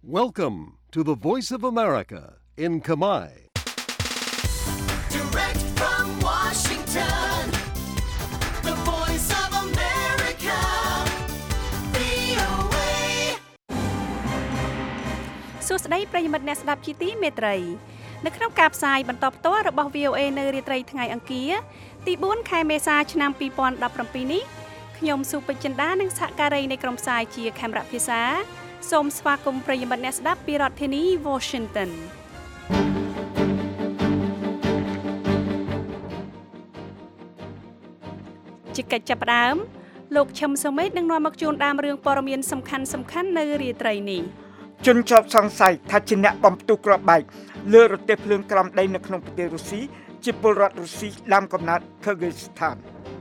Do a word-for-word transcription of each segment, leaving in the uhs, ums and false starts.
Welcome to the Voice of America in Khmer. Direct from Washington, the Voice of America, វី អូ เอសួស្តីប្រិយមិត្តអ្នកស្ដាប់ជាទីមេត្រីនៅក្នុងការផ្សាយបន្តផ្ទាល់របស់ វី អូ เอ នៅរាត្រីថ្ងៃអង្គារទីបួនខែមេសាឆ្នាំពីរពាន់ដប់ប្រាំពីរនេះខ្ញុំសុពេជ្ជចិន្តានិងសហការីនៃក្រុមផ្សាយជាខេមរៈភាសាសូមស្វាគមន៍ប្រិយមិត្តអ្នកស្ដាប់ពីរដ្ឋធានី Washington ជាកិច្ចចាប់ផ្ដើមលោកឈឹមសុមេតនឹងនាំមកជូនដើមរឿងព័ត៌មានសំខាន់សំខាន់នៅរាត្រីនេះជនជាប់សង្ស័យថាជាអ្នកបំផ្ទុះគ្រាប់បែកលើរទេះភ្លើងក្រំដីនៅក្នុងប្រទេសរុស្ស៊ីជាពលរដ្ឋរុស្ស៊ីដើមកំណើត Kyrgyzstan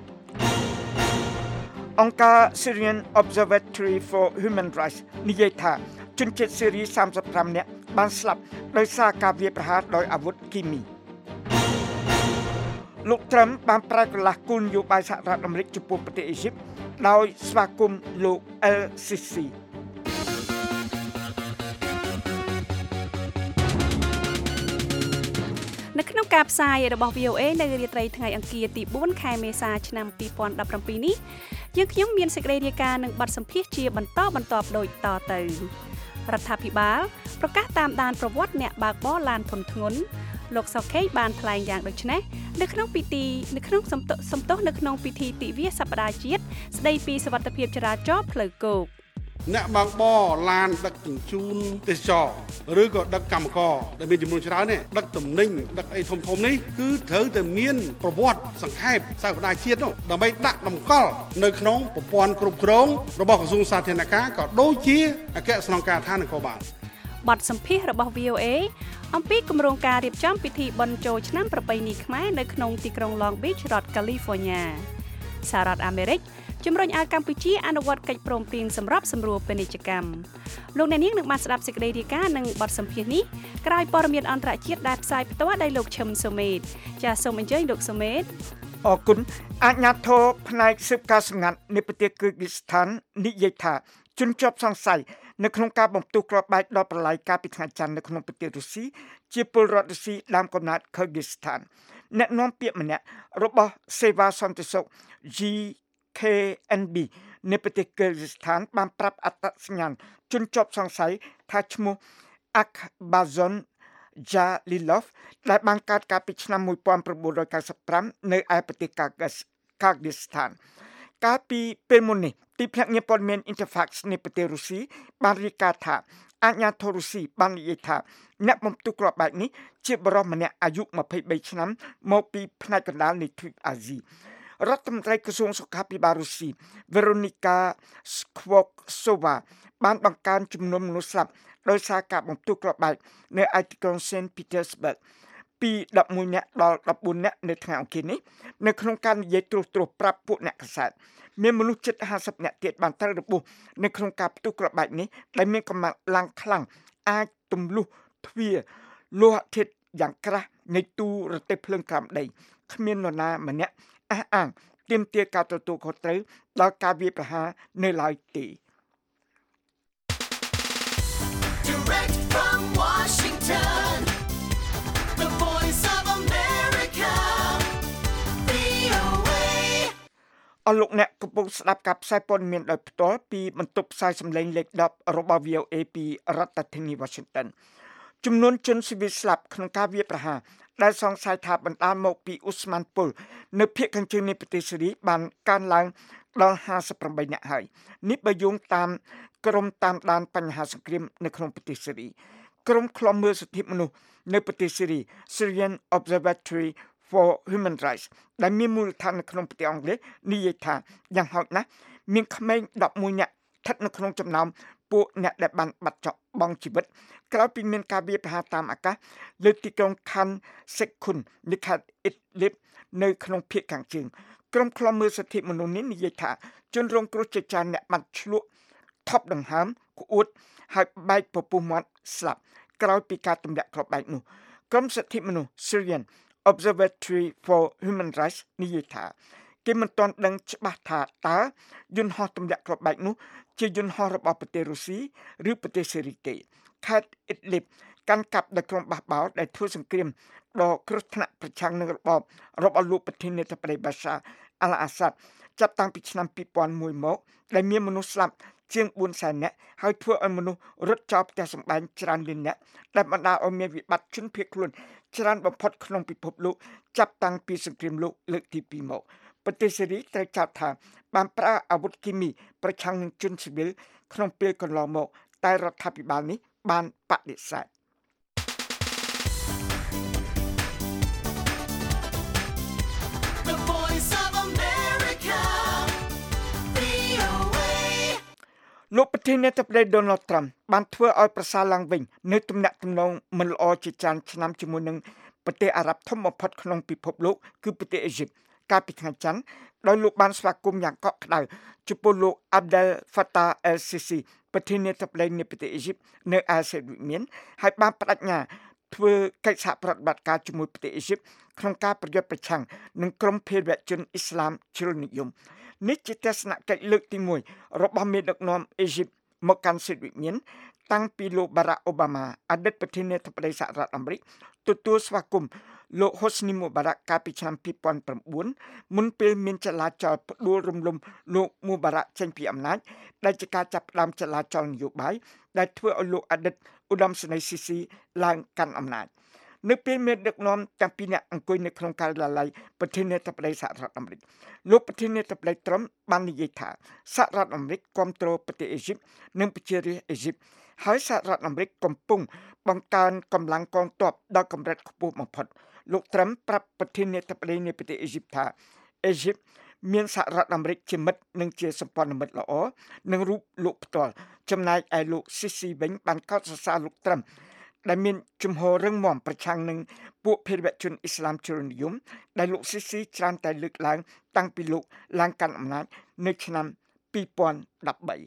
អង្គការ Syrian Observatory for Human Rights និយាយថាជនជាតិស៊េរីសាមសិបប្រាំនាក់បានស្លាប់ដោយសារការវាយប្រហារដោយអាវុធគីមីលោកត្រាំបានប្រែកន្លះគោលនយោបាយសហរដ្ឋអាមេរិកចំពោះប្រទេសអ៊ីជីបដោយស្វាគមន៍លោក El Sisi នៅក្នុងការផ្សាយរបស់ វី អូ เอ នៅរាត្រីថ្ងៃអង្គារទីបួនខែមេសាឆ្នាំពីរពាន់ដប់ប្រាំពីរនេះយើងខ្ញុំមានសេចក្តីរាយការណ៍និងបទសម្ភាសន៍ជាបន្តបន្ទាប់ដូចតទៅរដ្ឋាភិបាលប្រកាសតាមដានប្រវត្តិអ្នកបើកបរឡានធុនធ្ងន់លោកសុកខេបានថ្លែងយ៉ាងដូចនេះនៅក្នុងពិធីនៅក្នុងសំទោសនៅក្នុងពិធីទិវាសប្តាហ៍ជាតិស្តីពីសុវត្ថិភាពចរាចរណ៍ផ្លូវគោកអ្នកបើកបរឡានដឹកជញ្ជូនទេសចរឬក៏ដឹកកម្មករដែលមានចំនួនច្រើននេះដឹកទំនិញដឹកអីធំធំនេះគឺត្រូវតែមានប្រវត្តិសង្ខេបសព្ទាជាតិនោះដើម្បីដាក់តម្កល់នៅក្នុងប្រព័ន្ធគ្រប់គ្រងរបស់ក្រសួងសាធារណការក៏ដូចជាអគ្គស្នងការដ្ឋាននគរបាលបទសម្ភាសន៍របស់ វី អូ เอ អំពីគម្រោងការរៀបចំពិធីបុណ្យចូលឆ្នាំប្រពៃណីខ្មែរនៅក្នុងទីក្រុង Long Beach រដ្ឋ California សហរដ្ឋអាមេរិកជំរុញឲ្យកម្ពុជាអនុវត្តកិច្ចព្រមព្រៀងសម្រាប់សម្រួលពាណិជ្ជកម្មលោកអ្នកនាងនឹងបានស្ដាប់សេចក្តីរាយការណ៍និងបទសម្ភាសន៍នេះក្រោយព័ត៌មានអន្តរជាតិដែលផ្សាយផ្ទាល់ដោយលោកឈឹមសុមេតចាសសូមអញ្ជើញលោកសុមេតអរគុណអាជ្ញាធរផ្នែកស៊ើបការសម្ងាត់នៃប្រទេស Kyrgyzstan និយាយថាជនជាប់សង្ស័យនៅក្នុងការបំផ្ទុះគ្រាប់បែកដល់ប្រឡាយការពីថ្ងៃច័ន្ទនៅក្នុងប្រទេសរុស្ស៊ីជាពលរដ្ឋរុស្ស៊ីដើមកំណើត Kyrgyzstan អ្នកនាំពាក្យម្នាក់របស់សេវាសន្តិសុខ Gเค เอ็น บี នៃប្រទេស Kyrgyzstan បានប្រាប់អត្តសញ្ញាណជនជាប់សង្ស័យថាឈ្មោះ Akbazon Jalilov ដែលបានកើតកាលពីឆ្នាំmột nghìn chín trăm chín mươi lămនៅឯប្រទេស Kyrgyzstan កាលពីពេលមុននេះទីភ្នាក់ងារព័ត៌មាន Interfax នៃប្រទេសរុស្ស៊ីបានរាយការណ៍ថាអាជ្ញាធររុស្ស៊ីបាននិយាយថាអ្នកបំផ្ទុះគ្រាប់បែកនេះជាបុរសម្នាក់អាយុម្ភៃបីឆ្នាំមកពីផ្នែកកណ្ដាលនៃទ្វីបអាស៊ីរដ្ឋមន្ត្រីក្រសួងសុខាភិបាលរុស្ស៊ី Veronika Skvoksova បានបង្កើនចំនួនមនុស្សស្លាប់ដោយសារការបំផ្ទុះគ្រាប់បែកនៅឯទីក្រុង Saint Petersburg ពីដប់មួយនាក់ដល់ដប់បួននាក់នៅថ្ងៃអង្គារនេះនៅក្នុងការនិយាយត្រួសត្រាសប្រាប់ពួកអ្នកកាសែតមានមនុស្សជិតห้าสิบនាក់ទៀតបានត្រូវរបួសនៅក្នុងការផ្ទុះគ្រាប់បែកនេះដែលមានកម្លាំងខ្លាំងអាចទម្លុះទ្វារលោហៈធាតុយ៉ាងក្រាស់នៃទូរទេះភ្លើងក្រំដីគ្មាននរណាម្នាក់អះអាងទាមទារការទទួលខុសត្រូវដល់ការវាយប្រហារនៅឡើយទេ Direct from Washington, the Voice of America, វី អូ เอអស់លោកអ្នកកំពុងស្ដាប់ការផ្សាយព័ត៌មានដោយផ្ទាល់ពីបន្ទប់ផ្សាយសម្លេងលេខដប់របស់ វី អូ เอ ពីរដ្ឋធានី Washington ចំនួនជនស៊ីវិលស្លាប់ក្នុងការវាយប្រហារដែលសង្ស័យថាបណ្ដាលមកពីឧស្ម័នពុលនៅភាគខាងជើងនៃប្រទេសស៊េរីបានកើនឡើងដល់ห้าสิบแปดនាក់ហើយនេះបើយោងតាមក្រុមតាមដានបញ្ហាសង្គ្រាមនៅក្នុងប្រទេសស៊េរីក្រុមឃ្លាំមើលសិទ្ធិមនុស្សនៅប្រទេសស៊េរី Syrian Observatory for Human Rights ដែលមានមូលដ្ឋាននៅក្នុងប្រទេសអង់គ្លេសនិយាយថាយ៉ាងហោចណាស់មានក្មេងដប់មួយនាក់ស្ថិតនៅក្នុងចំណោមពួកអ្នកដែលបានបាត់បង់ជីវិតក្រោយពីមានការវាយប្រហារតាមអាកាសលើទីក្រុង Khan Sheikhoun នៃខេត្ត Idlib នៅក្នុងភាគខាងជើងក្រុមឃ្លាំមើលសិទ្ធិមនុស្សនេះនិយាយថាជនរងគ្រោះជាច្រើនអ្នកបានឆ្លក់ថប់ដង្ហើមក្អួតហើយបែកពពុះមាត់ស្លាប់ក្រោយពីការទម្លាក់គ្រាប់បែកនោះក្រុមសិទ្ធិមនុស្ស Syrian Observatory for Human Rights និយាយថាគេមិនទាន់ដឹងច្បាស់ថាតើយន្តហោះទម្លាក់គ្រាប់បែកនោះជាយន្តហោះរបស់ប្រទេសរុស្ស៊ីឬប្រទេសសេរីទេខេត្តអ៊ីដលីបកាន់កាប់ដោយក្រុមបះបោរដែលធ្វើសង្គ្រាមដ៏គ្រោះថ្នាក់ប្រឆាំងនឹងរបបរបស់លោកប្រធានាធិបតីបាសាអាល់អាសាដចាប់តាំងពីឆ្នាំពីរពាន់មួយមកដែលមានមនុស្សស្លាប់ជាងបួនសែននាក់ហើយធ្វើឲ្យមនុស្សរត់ចោលផ្ទះសម្បែងច្រើនលាននាក់ដែលបណ្ដាលឲ្យមានវិបត្តិជនភៀសខ្លួនច្រើនបំផុតក្នុងពិភពលោកចាប់តាំងពីសង្គ្រាមលោកលើកទីពីរមកប្រទេសសេរីត្រូវចោទថាបានប្រើអាវុធគីមីប្រឆាំងនឹងជនស៊ីវិលក្នុងពេលកន្លងមកតែរដ្ឋាភិបាលនេះបានបដិសេធលោកប្រធានាធិបតី Donald Trump បានធ្វើឲ្យប្រសើរឡើងវិញនៅទំនាក់ទំនងមិនល្អជាច្រើនឆ្នាំជាមួយនឹងប្រទេសអារ៉ាប់ធំបំផុតក្នុងពិភពលោកគឺប្រទេសអេស៊ីបកាលពីថ្ងៃច័ន្ទដោយលោកបានស្វាគមន៍យ៉ាងកក់ក្ដៅចំពោះលោក Abdel Fattah el-Sisi ប្រធានាធិបតីនៃប្រទេសអេស៊ីបនៅឯសេតវិមានហើយបានបដិញ្ញាធ្វើកិច្ចសហប្រតិបត្តិការជាមួយប្រទេសអេស៊ីបក្នុងការប្រយុទ្ធប្រឆាំងនឹងក្រុមភេរវជនអ៊ីស្លាមជ្រុលនិយមនេះជាទស្សនកិច្ចលើកទីមួយរបស់មេដឹកនាំអេស៊ីបមកកាន់សេតវិមានតាំងពីលោក Barack Obama អតីតប្រធានាធិបតីសហរដ្ឋអាមេរិកទទួលស្វាគមន៍លោក Hosni Mubarak កាលពីឆ្នាំពីរពាន់ប្រាំបួនមុនពេលមានចលាចលផ្ដួលរំលំលោក Mubarak ចេញពីអំណាចដែលជាការចាប់ផ្ដើមចលាចលនយោបាយដែលធ្វើឲ្យលោកអតីតឧត្តមសេនីយ៍ Sisi ឡើងកាន់អំណាចនៅពេលមានដឹកនាំទាំងពីរនាក់អង្គុយនៅក្នុងការិយាល័យប្រធានាធិបតីសហរដ្ឋអាមេរិកលោកប្រធានាធិបតីត្រុំបាននិយាយថាសហរដ្ឋអាមេរិកគាំទ្រប្រទេសអេស៊ីបនិងប្រជារាស្ត្រអេស៊ីបហើយសហរដ្ឋអាមេរិកកំពុងបង្កើនកម្លាំងកងទ័ពដល់កម្រិតខ្ពស់បំផុតលោកត្រុំប្រាប់ប្រធានាធិបតីនៃប្រទេសអេស៊ីបថាអេស៊ីបមានសហរដ្ឋអាមេរិកជាមិត្តនិងជាសម្ព័ន្ធមិត្តល្អនឹងរូបលោកផ្ទាល់ចំណែកឯលោក Sisi វិញបានកោតសរសើរលោកត្រុំដែលមានជំហររឹងមាំប្រឆាំងនឹងពួកភេរវជនអ៊ីស្លាមជ្រុលនិយមដែលលោក Sisi ច្រើនតែលើកឡើងតាំងពីលោកឡើងកាន់អំណាចនៅឆ្នាំពីរពាន់ដប់បី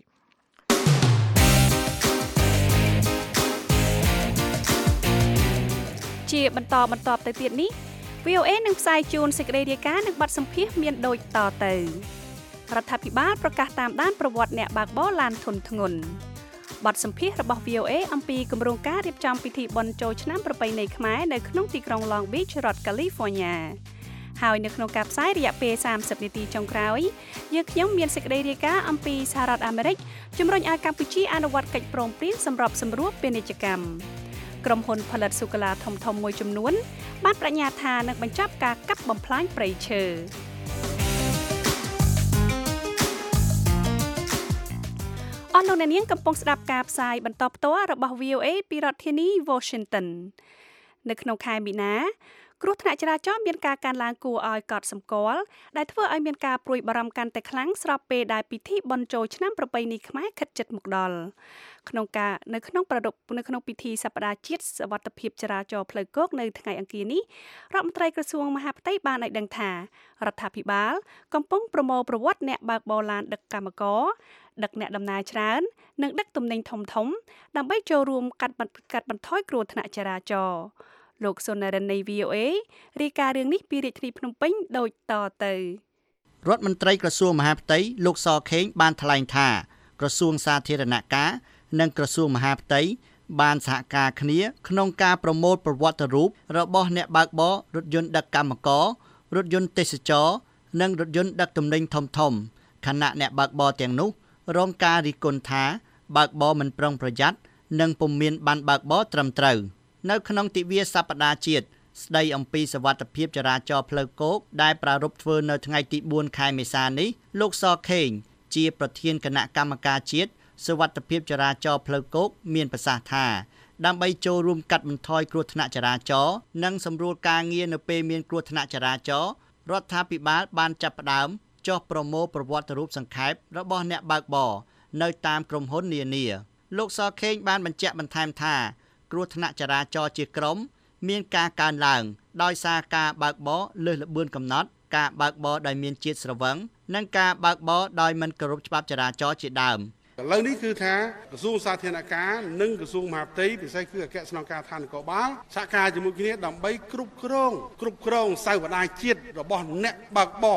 ជាបន្តបន្តទៅទៀតនេះ វី អូ เอ នឹងផ្សាយជូនសេចក្តីរាយការណ៍និងបទសម្ភាសន៍មានដូចតទៅរដ្ឋាភិបាលប្រកាសតាមដានប្រវត្តិអ្នកបើកបរឡានធុនធ្ងន់បទសម្ភាសន៍របស់ វី អូ เอ អំពីគម្រោងការរៀបចំពិធីបុណ្យចូលឆ្នាំប្រពៃណីខ្មែរនៅក្នុងទីក្រុង Long Beach រដ្ឋ California ហើយនៅក្នុងការផ្សាយរយៈពេលសាមសិបនាទីចុងក្រោយយើងខ្ញុំមានសេចក្តីរាយការណ៍អំពីសហរដ្ឋអាមេរិកជំរុញឲ្យកម្ពុជាអនុវត្តកិច្ចព្រមព្រៀងសម្រាប់សម្រួលពាណិជ្ជកម្មក្រុមហ៊ុនផលិតស៊ូកូឡាធំៗមួយចំនួនបានបញ្ញាថានឹងបញ្ចប់ការកាប់បំផ្លាញព្រៃឈើអស់លោកអ្នកនាងកំពុងស្ដាប់ការផ្សាយបន្តផ្ទាល់របស់ វី អូ เอ ពីរដ្ឋធានី Washington នៅក្នុងខែមីនាគ្រោះថ្នាក់ចរាចរណ៍មានការកើនឡើងគួរឲ្យកត់សម្គាល់ដែលធ្វើឲ្យមានការព្រួយបារម្ភកាន់តែខ្លាំងស្របពេលដែលពិធីបុណ្យចូលឆ្នាំប្រពៃណីខ្មែរខិតជិតមកដល់ក្នុងការនៅក្នុងប្រពៃនៅក្នុងពិធីសប្តាហ៍ជាតិសុវត្ថិភាពចរាចរណ៍ផ្លូវគោកនៅថ្ងៃអង្គារនេះរដ្ឋមន្ត្រីក្រសួងមហាផ្ទៃបានឲ្យដឹងថារដ្ឋាភិបាលកំពុងប្រមូលប្រវត្តិអ្នកបើកបរឡានដឹកកម្មករដឹកអ្នកដំណើរច្រើននិងដឹកទំនិញធំធំដើម្បីចូលរួមកាត់កាត់បន្ថយគ្រោះថ្នាក់ចរាចរណ៍លោកសុនរិននៃ វី អូ เอ រាយការណ៍រឿងនេះពីរាជធានីភ្នំពេញដូចតទៅរដ្ឋមន្ត្រីក្រសួងមហាផ្ទៃលោកសខេងបានថ្លែងថាក្រសួងសាធារណការនិងក្រសួងមហាផ្ទៃបានសហការគ្នាក្នុងការប្រមូលប្រវត្តិរូបរបស់អ្នកបើកបររថយន្តដឹកកម្មកររថយន្តទេសចរនិងរថយន្តដឹកទំនិញធំធំខណៈអ្នកបើកបរទាំងនោះរងការរិះគន់ថាបើកបរមិនប្រុងប្រយ័ត្ននិងពុំមានប័ណ្ណបើកបរត្រឹមត្រូវនៅក្នុងទិវាសប្តាហ៍ជាតិស្ដីអំពីសុវត្ថិភាពចរាចរណ៍ផ្លូវគោកដែលប្រារព្ធធ្វើនៅថ្ងៃទីបួនខែមេសានេះលោកសខេងជាប្រធានគណៈកម្មការជាតិសុវត្ថិភាពចរាចរណ៍ផ្លូវគោកមានប្រសាសន៍ថាដើម្បីចូលរួមកាត់បន្ថយគ្រោះថ្នាក់ចរាចរណ៍និងសម្រួលការងារនៅពេលមានគ្រោះថ្នាក់ចរាចរណ៍រដ្ឋាភិបាលបានចាប់ផ្ដើមចុះប្រមូលប្រវត្តិរូបសង្ខេបរបស់អ្នកបើកបរនៅតាមក្រុមហ៊ុននានាលោកសខេងបានបញ្ជាក់បន្ថែមថាគ្រោះថ្នាក់ចរាចរណ៍ជាក្រុមមានការកើនឡើងដោយសារការបើកបរលើសល្បឿនកំណត់ការបើកបរដោយមានជាតិស្រវឹងនិងការបើកបរដោយមិនគោរពច្បាប់ចរាចរណ៍ជាដើមឥឡូវនេះគឺថាក្រសួងសាធារណការនិងក្រសួងមហាផ្ទៃពិសេសគឺអគ្គស្នងការឋាននគរបាលសហការជាមួយគ្នាដើម្បីគ្រប់គ្រងគ្រប់គ្រងសាវតាជាតិរបស់អ្នកបើកបរ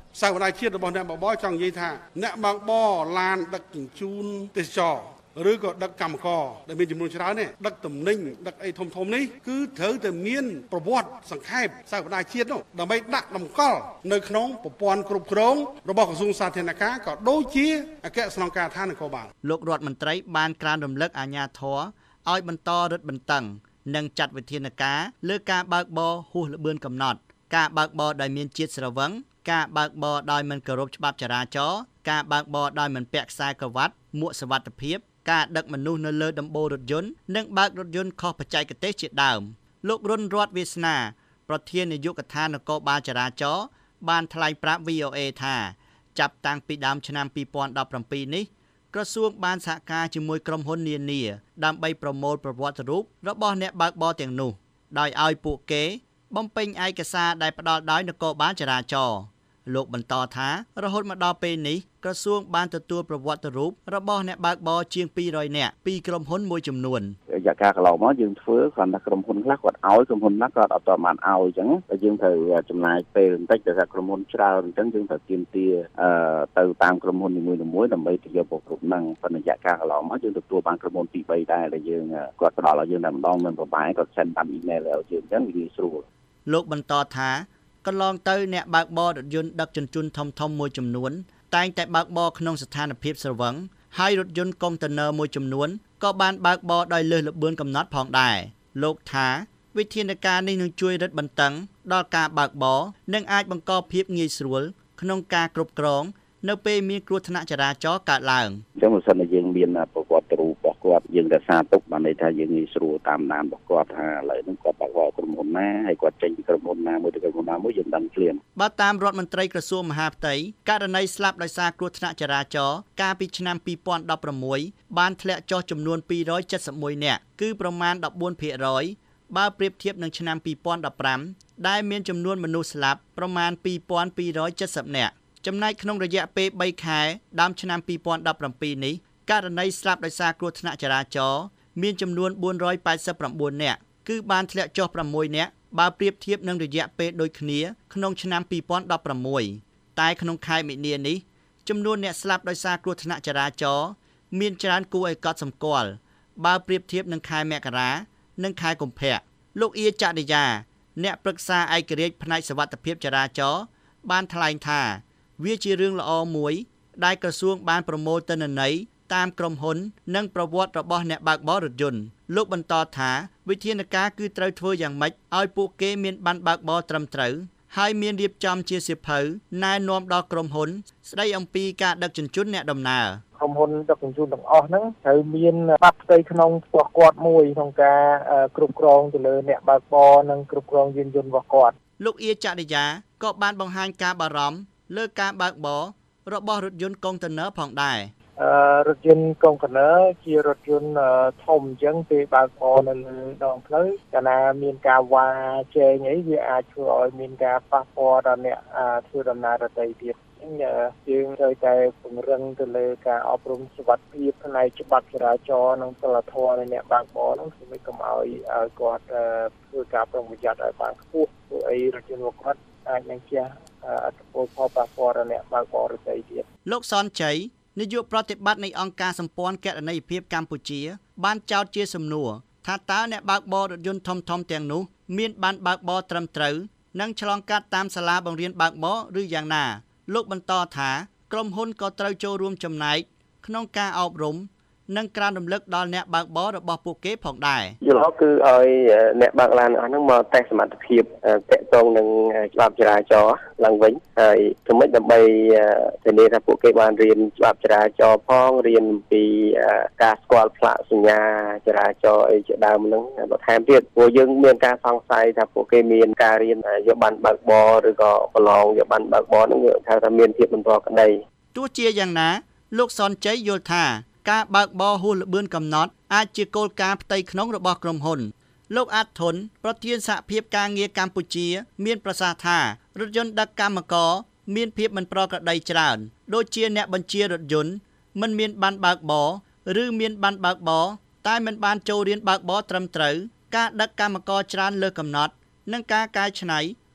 សាវតាជាតិរបស់អ្នកបើកបរចង់និយាយថាអ្នកបើកបរឡានដឹកជញ្ជូនទេសចរឬក៏ដឹកកម្មករដែលមានចំនួនច្រើននេះដឹកទំនិញដឹកអីធំធំនេះគឺត្រូវតែមានប្រវត្តិសង្ខេបសាវតាជាតិនោះដើម្បីដាក់តម្កល់នៅក្នុងប្រព័ន្ធគ្រប់គ្រងរបស់ក្រសួងសាធារណការក៏ដូចជាអគ្គស្នងការដ្ឋាននគរបាលលោករដ្ឋមន្ត្រីបានក្រើនរំលឹកអាជ្ញាធរឲ្យបន្តរឹតបន្តឹងនិងចាត់វិធានការលើការបើកបរហួសល្បឿនកំណត់ការបើកបរដោយមានជាតិស្រវឹងការបើកបរដោយមិនគោរពច្បាប់ចរាចរណ៍ការបើកបរដោយមិនពាក់ខ្សែក្រវ៉ាត់មួកសុវត្ថិភាពការដឹកមនុស្សនៅលើដំបូលរថយន្តនិងបើករថយន្តខុសបច្ចេកទេសជាដើមលោករុនរតវាសនាប្រធាននាយកដ្ឋាននគរបាលចរាចរណ៍បានថ្លែងប្រាប់ វី អូ អេ ថាចាប់តាំងពីដើមឆ្នាំពីរពាន់ដប់ប្រាំពីរនេះក្រសួងបានសហការជាមួយក្រុមហ៊ុននានាដើម្បីប្រមូលប្រវត្តិរូបរបស់អ្នកបើកបរទាំងនោះដោយឲ្យពួកគេបំពេញឯកសារដែលផ្ដល់ដោយនគរបាលចរាចរណ៍លោកបន្តថារហូតមកដល់ពេលនេះក្រសួងបានទទួលប្រវត្តិរូបរបស់អ្នកបើកបរជាងពីររយនាក់ពីក្រុមហ៊ុនមួយចំនួនរយៈកាលកន្លងមកយើងធ្វើគ្រាន់តែក្រុមហ៊ុនខ្លះគាត់ឲ្យក្រុមហ៊ុនខ្លះគាត់អត់តបានឲ្យអញ្ចឹងតែយើងត្រូវចំណាយពេលបន្តិចតែថាក្រុមហ៊ុនច្រើនអញ្ចឹងយើងត្រូវទៀមទាអឺទៅតាមក្រុមហ៊ុននីមួយៗដើម្បីទៅយកប្រភពហ្នឹងប៉ុន្តែរយៈកាលកន្លងមកយើងទទួលបានក្រុមហ៊ុនពីរបីដែរដែលយើងគាត់ផ្ដល់ឲ្យយើងតែម្ដងមិនប្របែគាត់សេនតាមអ៊ីមែលឲ្យយើងអញ្ចឹងវាស្រួលលោកបន្តថាកន្លងទៅអ្នកបើកបររថយន្តដឹកជញ្ជូនធំៗមួយចំនួនតែងតែបើកបរក្នុងស្ថានភាពស្រវឹងហើយរថយន្តកុងតឺន័រមួយចំនួនក៏បានបើកបរដោយលើសល្បឿនកំណត់ផងដែរលោកថាវិធានការនេះនឹងជួយរឹតបន្តឹងដល់ការបើកបរនិងអាចបង្កភាពងាយស្រួលក្នុងការគ្រប់គ្រងនៅពេលមានគ្រោះថ្នាក់ចរាចរណ៍កើតឡើងអញ្ចឹងបើសិនជាយើងមានប្រវត្តិរូបរបស់គាត់យើងរក្សាទុកបានន័យថាយើងងាយស្រួលតាមដានរបស់គាត់ថាឥឡូវហ្នឹងគាត់បើកបរក្រុមហ៊ុនណាហើយគាត់ចេញពីក្រុមហ៊ុនណាមួយទៅក្រុមហ៊ុនណាមួយយើងដឹងភ្លាមបើតាមរដ្ឋមន្ត្រីក្រសួងមហាផ្ទៃករណីស្លាប់ដោយសារគ្រោះថ្នាក់ចរាចរណ៍កាលពីឆ្នាំពីរពាន់ដប់ប្រាំមួយបានធ្លាក់ចុះចំនួនពីររយចិតសិបមួយនាក់គឺប្រមាណដប់បួនភាគរយបើប្រៀបធៀបនឹងឆ្នាំពីរពាន់ដប់ប្រាំដែលមានចំនួនមនុស្សស្លាប់ប្រមាណពីរពាន់ពីររយចិតសិបនាក់ចំណែកក្នុងរយៈពេលបីខែដើមឆ្នាំពីរពាន់ដប់ប្រាំពីរនេះករណីស្លាប់ដោយសារគ្រោះថ្នាក់ចរាចរណ៍មានចំនួនបួនរយប៉ែតសិបប្រាំបួននាក់គឺបានធ្លាក់ចុះប្រាំមួយនាក់បើប្រៀបធៀបនឹងរយៈពេលដូចគ្នាក្នុងឆ្នាំពីរពាន់ដប់ប្រាំមួយតែក្នុងខែមិនិនានេះចំនួនអ្នកស្លាប់ដោយសារគ្រោះថ្នាក់ចរាចរណ៍មានច្រើនគួរឲ្យកត់សម្គាល់បើប្រៀបធៀបនឹងខែមករានិងខែកុម្ភៈលោកអៀចរិយាអ្នកប្រឹក្សាឯករាជ្យផ្នែកសុវត្ថិភាពចរាចរណ៍បានថ្លែងថាវាជារឿងល្អមួយដែលក្រសួងបានប្រមូលទិន្នន័យតាមក្រុមហ៊ុននិងប្រវត្តិរបស់អ្នកបើកបររថយន្តលោកបន្តថាវិធានការគឺត្រូវធ្វើយ៉ាងម៉េចឲ្យពួកគេមានប័ណ្ណបើកបរត្រឹមត្រូវហើយមានរៀបចំជាសៀវភៅណែនាំដល់ក្រុមហ៊ុនស្ដីអំពីការដឹកជញ្ជូនអ្នកដំណើរក្រុមហ៊ុនដឹកជញ្ជូនទាំងអស់ហ្នឹងត្រូវមានបាត់ផ្ទៃក្នុងរបស់គាត់មួយក្នុងការគ្រប់គ្រងទៅលើអ្នកបើកបរនិងគ្រប់គ្រងយានយន្តរបស់គាត់លោកអៀចរិយាក៏បានបង្ហាញការបារម្ភលើការបើកបររបស់រថយន្តកុងតឺន័រផងដែរអឺរថយន្តកុងតឺន័រជារថយន្តធំអញ្ចឹងពេលបើកបរនៅលើដងផ្លូវកាលណាមានការវ៉ាជែងអីវាអាចធ្វើឲ្យមានការប៉ះពាល់ដល់អ្នកធ្វើដំណើរដទៃទៀតអញ្ចឹងយើងត្រូវតែពង្រឹងទៅលើការអប់រំសុវត្ថិភាពផ្នែកច្បាប់ចរាចរណ៍និងសីលធម៌នៃអ្នកបើកបរហ្នឹងគឺមិនកុំឲ្យឲ្យគាត់ធ្វើការប្រុងប្រយ័ត្នឲ្យបានខ្ពស់ព្រោះអីរថយន្តរបស់គាត់អាចនឹងជះអត្តពលផលប៉ះពាល់ដល់អ្នកបើកបរដទៃទៀតលោកសនជ័យនាយកប្រតិបត្តិនៃអង្គការសម្ព័ន្ធគណនេយ្យភាពកម្ពុជាបានចោទជាសំណួរថាតើអ្នកបើកបររថយន្តធំៗទាំងនោះមានប័ណ្ណបើកបរត្រឹមត្រូវនិងឆ្លងកាត់តាមសាលាបង្រៀនបើកបរឬយ៉ាងណាលោកបន្តថាក្រុមហ៊ុនក៏ត្រូវចូលរួមចំណែកក្នុងការអប់រំនិងក្រើនរំលឹកដល់អ្នកបើកបររបស់ពួកគេផងដែរយល់គឺឲ្យអ្នកបើកឡានអស់ហ្នឹងមកតេស្តសមត្ថភាពតាក់ទងនឹងច្បាប់ចរាចរណ៍ឡើងវិញហើយចំណុចដើម្បីធានាថាពួកគេបានរៀនច្បាប់ចរាចរណ៍ផងរៀនពីការស្គាល់ផ្លាកសញ្ញាចរាចរណ៍អីជាដើមហ្នឹងបន្ថែមទៀតព្រោះយើងមានការសង្ស័យថាពួកគេមានការរៀនយកប័ណ្ណបើកបរឬក៏ប្រឡងយកប័ណ្ណបើកបរហ្នឹងវាថាថាមានភាពបន្តក្តីទោះជាយ៉ាងណាលោកសនជ័យយល់ថាការបើកបរហួសល្បឿនកំណត់អាចជាគោលការណ៍ផ្ទៃក្នុងរបស់ក្រុមហ៊ុនលោកអាតធុនប្រធានសហភាពការងារកម្ពុជាមានប្រសាសន៍ថារថយន្តដឹកកម្មករមានភាពមិនប្រក្រតីច្រើនដូចជាអ្នកបញ្ជារថយន្តមិនមានប័ណ្ណបើកបរឬមានប័ណ្ណបើកបរតែមិនបានចូលរៀនបើកបរត្រឹមត្រូវការដឹកកម្មករច្រើនលើសកំណត់និងការកែច្នៃ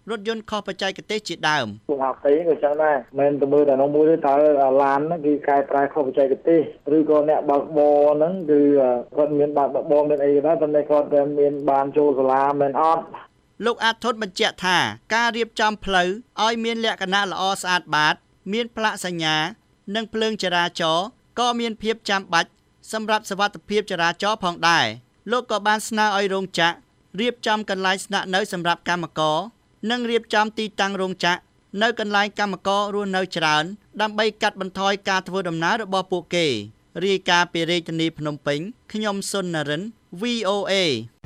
រថយន្តខុសបច្ចេកទេសជាដើមពួកហាក់ទេក៏ចឹងដែរមិនទៅមើលតែក្នុងមួយទេតើឡានហ្នឹងគឺកែប្រែខុសបច្ចេកទេសឬក៏អ្នកបើកបរហ្នឹងគឺគាត់មានបើកបរមានអីក៏ដែរប៉ុន្តែគាត់តែមានបានចូលសាលាមិនអត់លោកអាធុតបញ្ជាក់ថាការរៀបចំផ្លូវឲ្យមានលក្ខណៈល្អស្អាតបាតមានផ្លាកសញ្ញានិងភ្លើងចរាចរណ៍ក៏មានភាពចាំបាច់សម្រាប់សុវត្ថិភាពចរាចរណ៍ផងដែរលោកក៏បានស្នើឲ្យរោងចក្ររៀបចំកន្លែងស្នាក់នៅសម្រាប់កម្មករនិងរៀបចំទីតាំងរោងចក្រនៅកន្លែងកម្មកររស់នៅច្រើនដើម្បីកាត់បន្ថយការធ្វើដំណើររបស់ពួកគេរាយការណ៍ពីរាជធានីភ្នំពេញខ្ញុំសុននរិន វី អូ เอ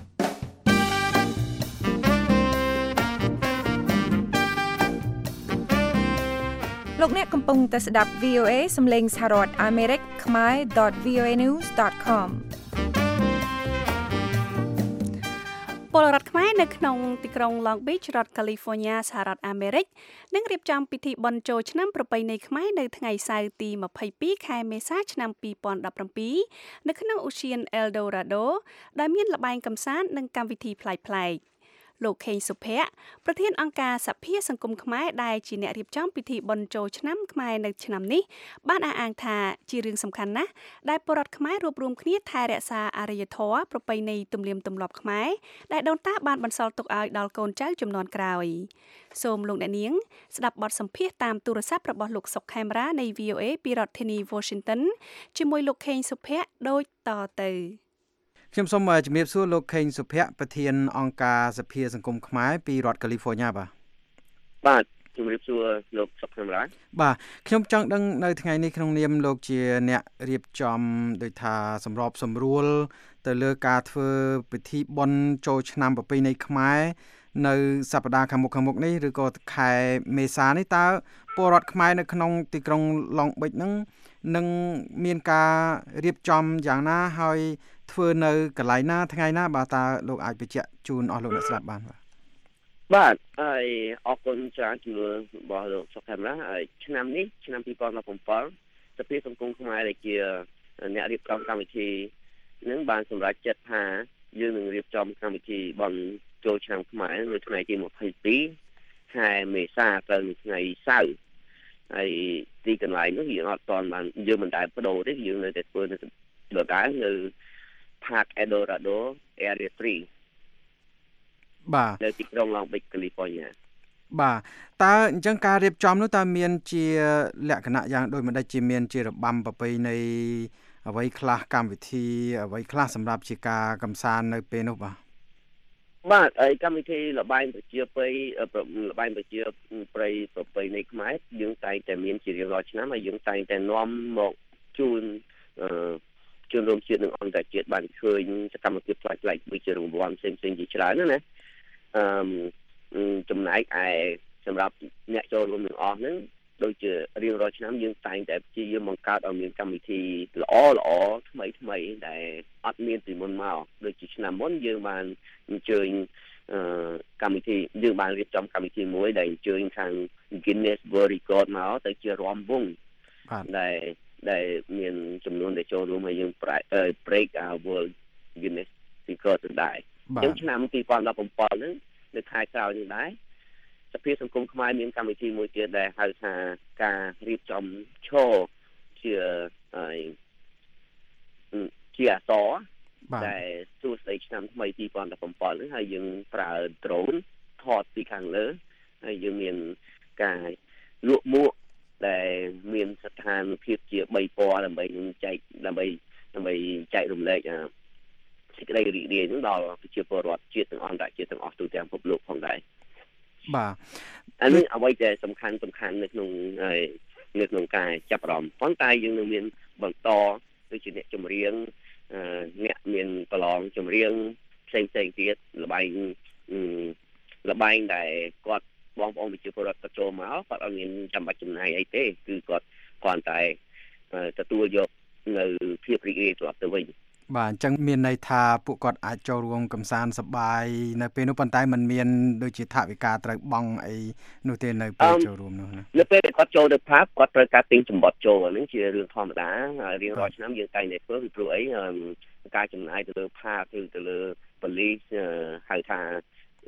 លោកអ្នកកំពុងតែស្ដាប់ វី អូ เอ សំឡេងសហរដ្ឋអាមេរិកខ្មែរ .វី អូ เอ news .com ពលរដ្ឋខ្មែរនៅក្នុងទីក្រុង Long Beach រដ្ឋ California សហរដ្ឋអាមេរិកនឹងរៀបចំពិធីបុណ្យចូលឆ្នាំប្រពៃណីខ្មែរនៅថ្ងៃសៅរ៍ទីម្ភៃពីរខែមេសាឆ្នាំពីរពាន់ដប់ប្រាំពីរនៅក្នុងឧទ្យាន El Dorado ដែលមានល្បែងកម្សាន្តនិងកម្មវិធីប្លែកៗលោកខេងសុភ័ក្រប្រធានអង្គការសភាសង្គមខ្មែរដែលជាអ្នករៀបចំពិធីបុណ្យចូលឆ្នាំខ្មែរនៅឆ្នាំនេះបានអះអាងថាជារឿងសំខាន់ណាស់ដែលពលរដ្ឋខ្មែររួបរวมគ្នាថែរក្សាអរិយធម៌ប្រពៃណីទំនៀមទម្លាប់ខ្មែរដែលដូនតាបានបន្សល់ទុកឲ្យដល់កូនចៅជំនាន់ក្រោយសូមលោកអ្នកនាងស្ដាប់បទសម្ភាសន៍តាមទូរស័ព្ទរបស់លោកសុកខេមរានៃ វី អូ เอ ពីរដ្ឋធានី Washington ជាមួយលោកខេងសុភ័ក្រដូចតទៅខ្ញុំសូមជំរាបសួរលោកខេងសុភ័ក្រប្រធានអង្គការសភាសង្គមខ្មែរពីរដ្ឋ California បាទបាទជំរាបសួរលោកសុខខេមរាបាទខ្ញុំចង់ដឹងនៅថ្ងៃនេះក្នុងនាមលោកជាអ្នករៀបចំដូចថាសម្របសម្រួលទៅលើការធ្វើពិធីបុណ្យចូលឆ្នាំប្រពៃណីខ្មែរនៅសប្តាហ៍ខាងមុខខាងមុខនេះឬក៏ខែមេសានេះតើពលរដ្ឋខ្មែរនៅក្នុងទីក្រុង Long Beach ហ្នឹងនឹងមានការរៀបចំយ៉ាងណាហើយធ្វើនៅកន្លែងណាថ្ងៃណាបាទតើលោកអាចបញ្ជាក់ជូនអស់លោកអ្នកស្ដាប់បានបាទបាទហើយអរគុណច្រើនជំនួសរបស់លោកសុខខេមរាហើយឆ្នាំនេះឆ្នាំពីរពាន់ដប់ប្រាំពីរសភាសង្គមខ្មែរដែលជាអ្នករៀបចំកម្មវិធីនឹងបានសម្រេចចិត្តថាយើងនឹងរៀបចំកម្មវិធីបន់ចូលឆ្នាំខ្មែរនៅថ្ងៃទីម្ភៃពីរខែមេសាទៅថ្ងៃសៅរ៍ហើយទីកន្លែងនោះយើងអត់ទាន់បានយើងមិនដែលបដូរទេយើងនៅតែធ្វើនៅដដែលនៅ Park El Dorado Area 3 បាទនៅទីក្រុង Long Beach California បាទតើអញ្ចឹងការរៀបចំនោះតើមានជាលក្ខណៈយ៉ាងដូចម្ដេចជាមានជារបាំប្រពៃណីអ្វីខ្លះកម្មវិធីអ្វីខ្លះសម្រាប់ជាការកម្សាន្តនៅពេលនោះបាទបាទហើយកម្មវិធីល្បែងប្រជាប្រិយល្បែងប្រជាប្រិយប្រពៃណីខ្មែរយើងតែងតែមានជារៀងរាល់ឆ្នាំហើយយើងតែងតែនាំមកជូនអឺជនរួមជាតិនិងអន្តរជាតិបានឃើញសកម្មភាពផ្លាច់ផ្លាច់ដូចជារង្វាន់ផ្សេងផ្សេងជាច្រើនណាអឺចំណែកឯសម្រាប់អ្នកចូលរួមទាំងអស់ហ្នឹងដូចជារៀងរាល់ឆ្នាំយើងតែងតែព្យាយាមបង្កើតឲ្យមានកម្មវិធីល្អល្អថ្មីថ្មីដែលអត់មានពីមុនមកដូចជាឆ្នាំមុនយើងបានអញ្ជើញអឺកម្មវិធីយើងបានរៀបចំកម្មវិធីមួយដែលអញ្ជើញខាង Guinness World Record មកទៅជារាំវង់ដែលដែលមានចំនួនដែលចូលរួមហើយយើង break our world Guinness Record ទៅដែរអញ្ចឹងឆ្នាំពីរពាន់ដប់ប្រាំពីរហ្នឹងនៅខែក្រោយនេះដែរសភាសង្គមខ្មែរមានកម្មវិធីមួយទៀតដែលហៅថាការរៀបចំឈរជាជាអសរដែលសួស្ដីឆ្នាំថ្មីពីរពាន់ដប់ប្រាំពីរហ្នឹងហើយយើងប្រើ drone ថតពីខាងលើហើយយើងមានការលក់មួកដែលមានស្ថានភាពជាបីពណ៌ដើម្បីចែកដើម្បីដើម្បីចែករំលែកសេចក្តីរីករាយនឹងដល់ប្រជាពលរដ្ឋជាតិទាំងអន្តរជាតិទាំងអស់ទូទាំងពិភពលោកផងដែរបាទអានេះអ្វីដែលសំខាន់សំខាន់នៅក្នុងនៅក្នុងការចាប់អារម្មណ៍ប៉ុន្តែយើងនឹងមានបន្តដូចជាអ្នកចម្រៀងអ្នកមានប្រឡងចម្រៀងផ្សេងផ្សេងទៀតល្បែងល្បែងដែលគាត់បងប្អូនប្រជាពលរដ្ឋចូលមកគាត់អត់មានចាំបាច់ចំណាយអីទេគឺគាត់គ្រាន់តែទទួលយកនៅភាពរីករាយត្រឡប់ទៅវិញបាទអញ្ចឹងមានន័យថាពួកគាត់អាចចូលរួមកម្សាន្តសប្បាយនៅពេលនោះប៉ុន្តែมันមានដូចជាថវិកាត្រូវបង់អីនោះទេនៅពេលចូលរួមនោះណានៅពេលគាត់ចូលទៅផាប់គាត់ត្រូវការទិញចំបត់ចូលអានេះជារឿងធម្មតារៀងរាល់ឆ្នាំយើងតែងតែធ្វើពីព្រោះអីការចំណាយទៅលើផាប់ឬទៅលើប៉ូលីសហៅថា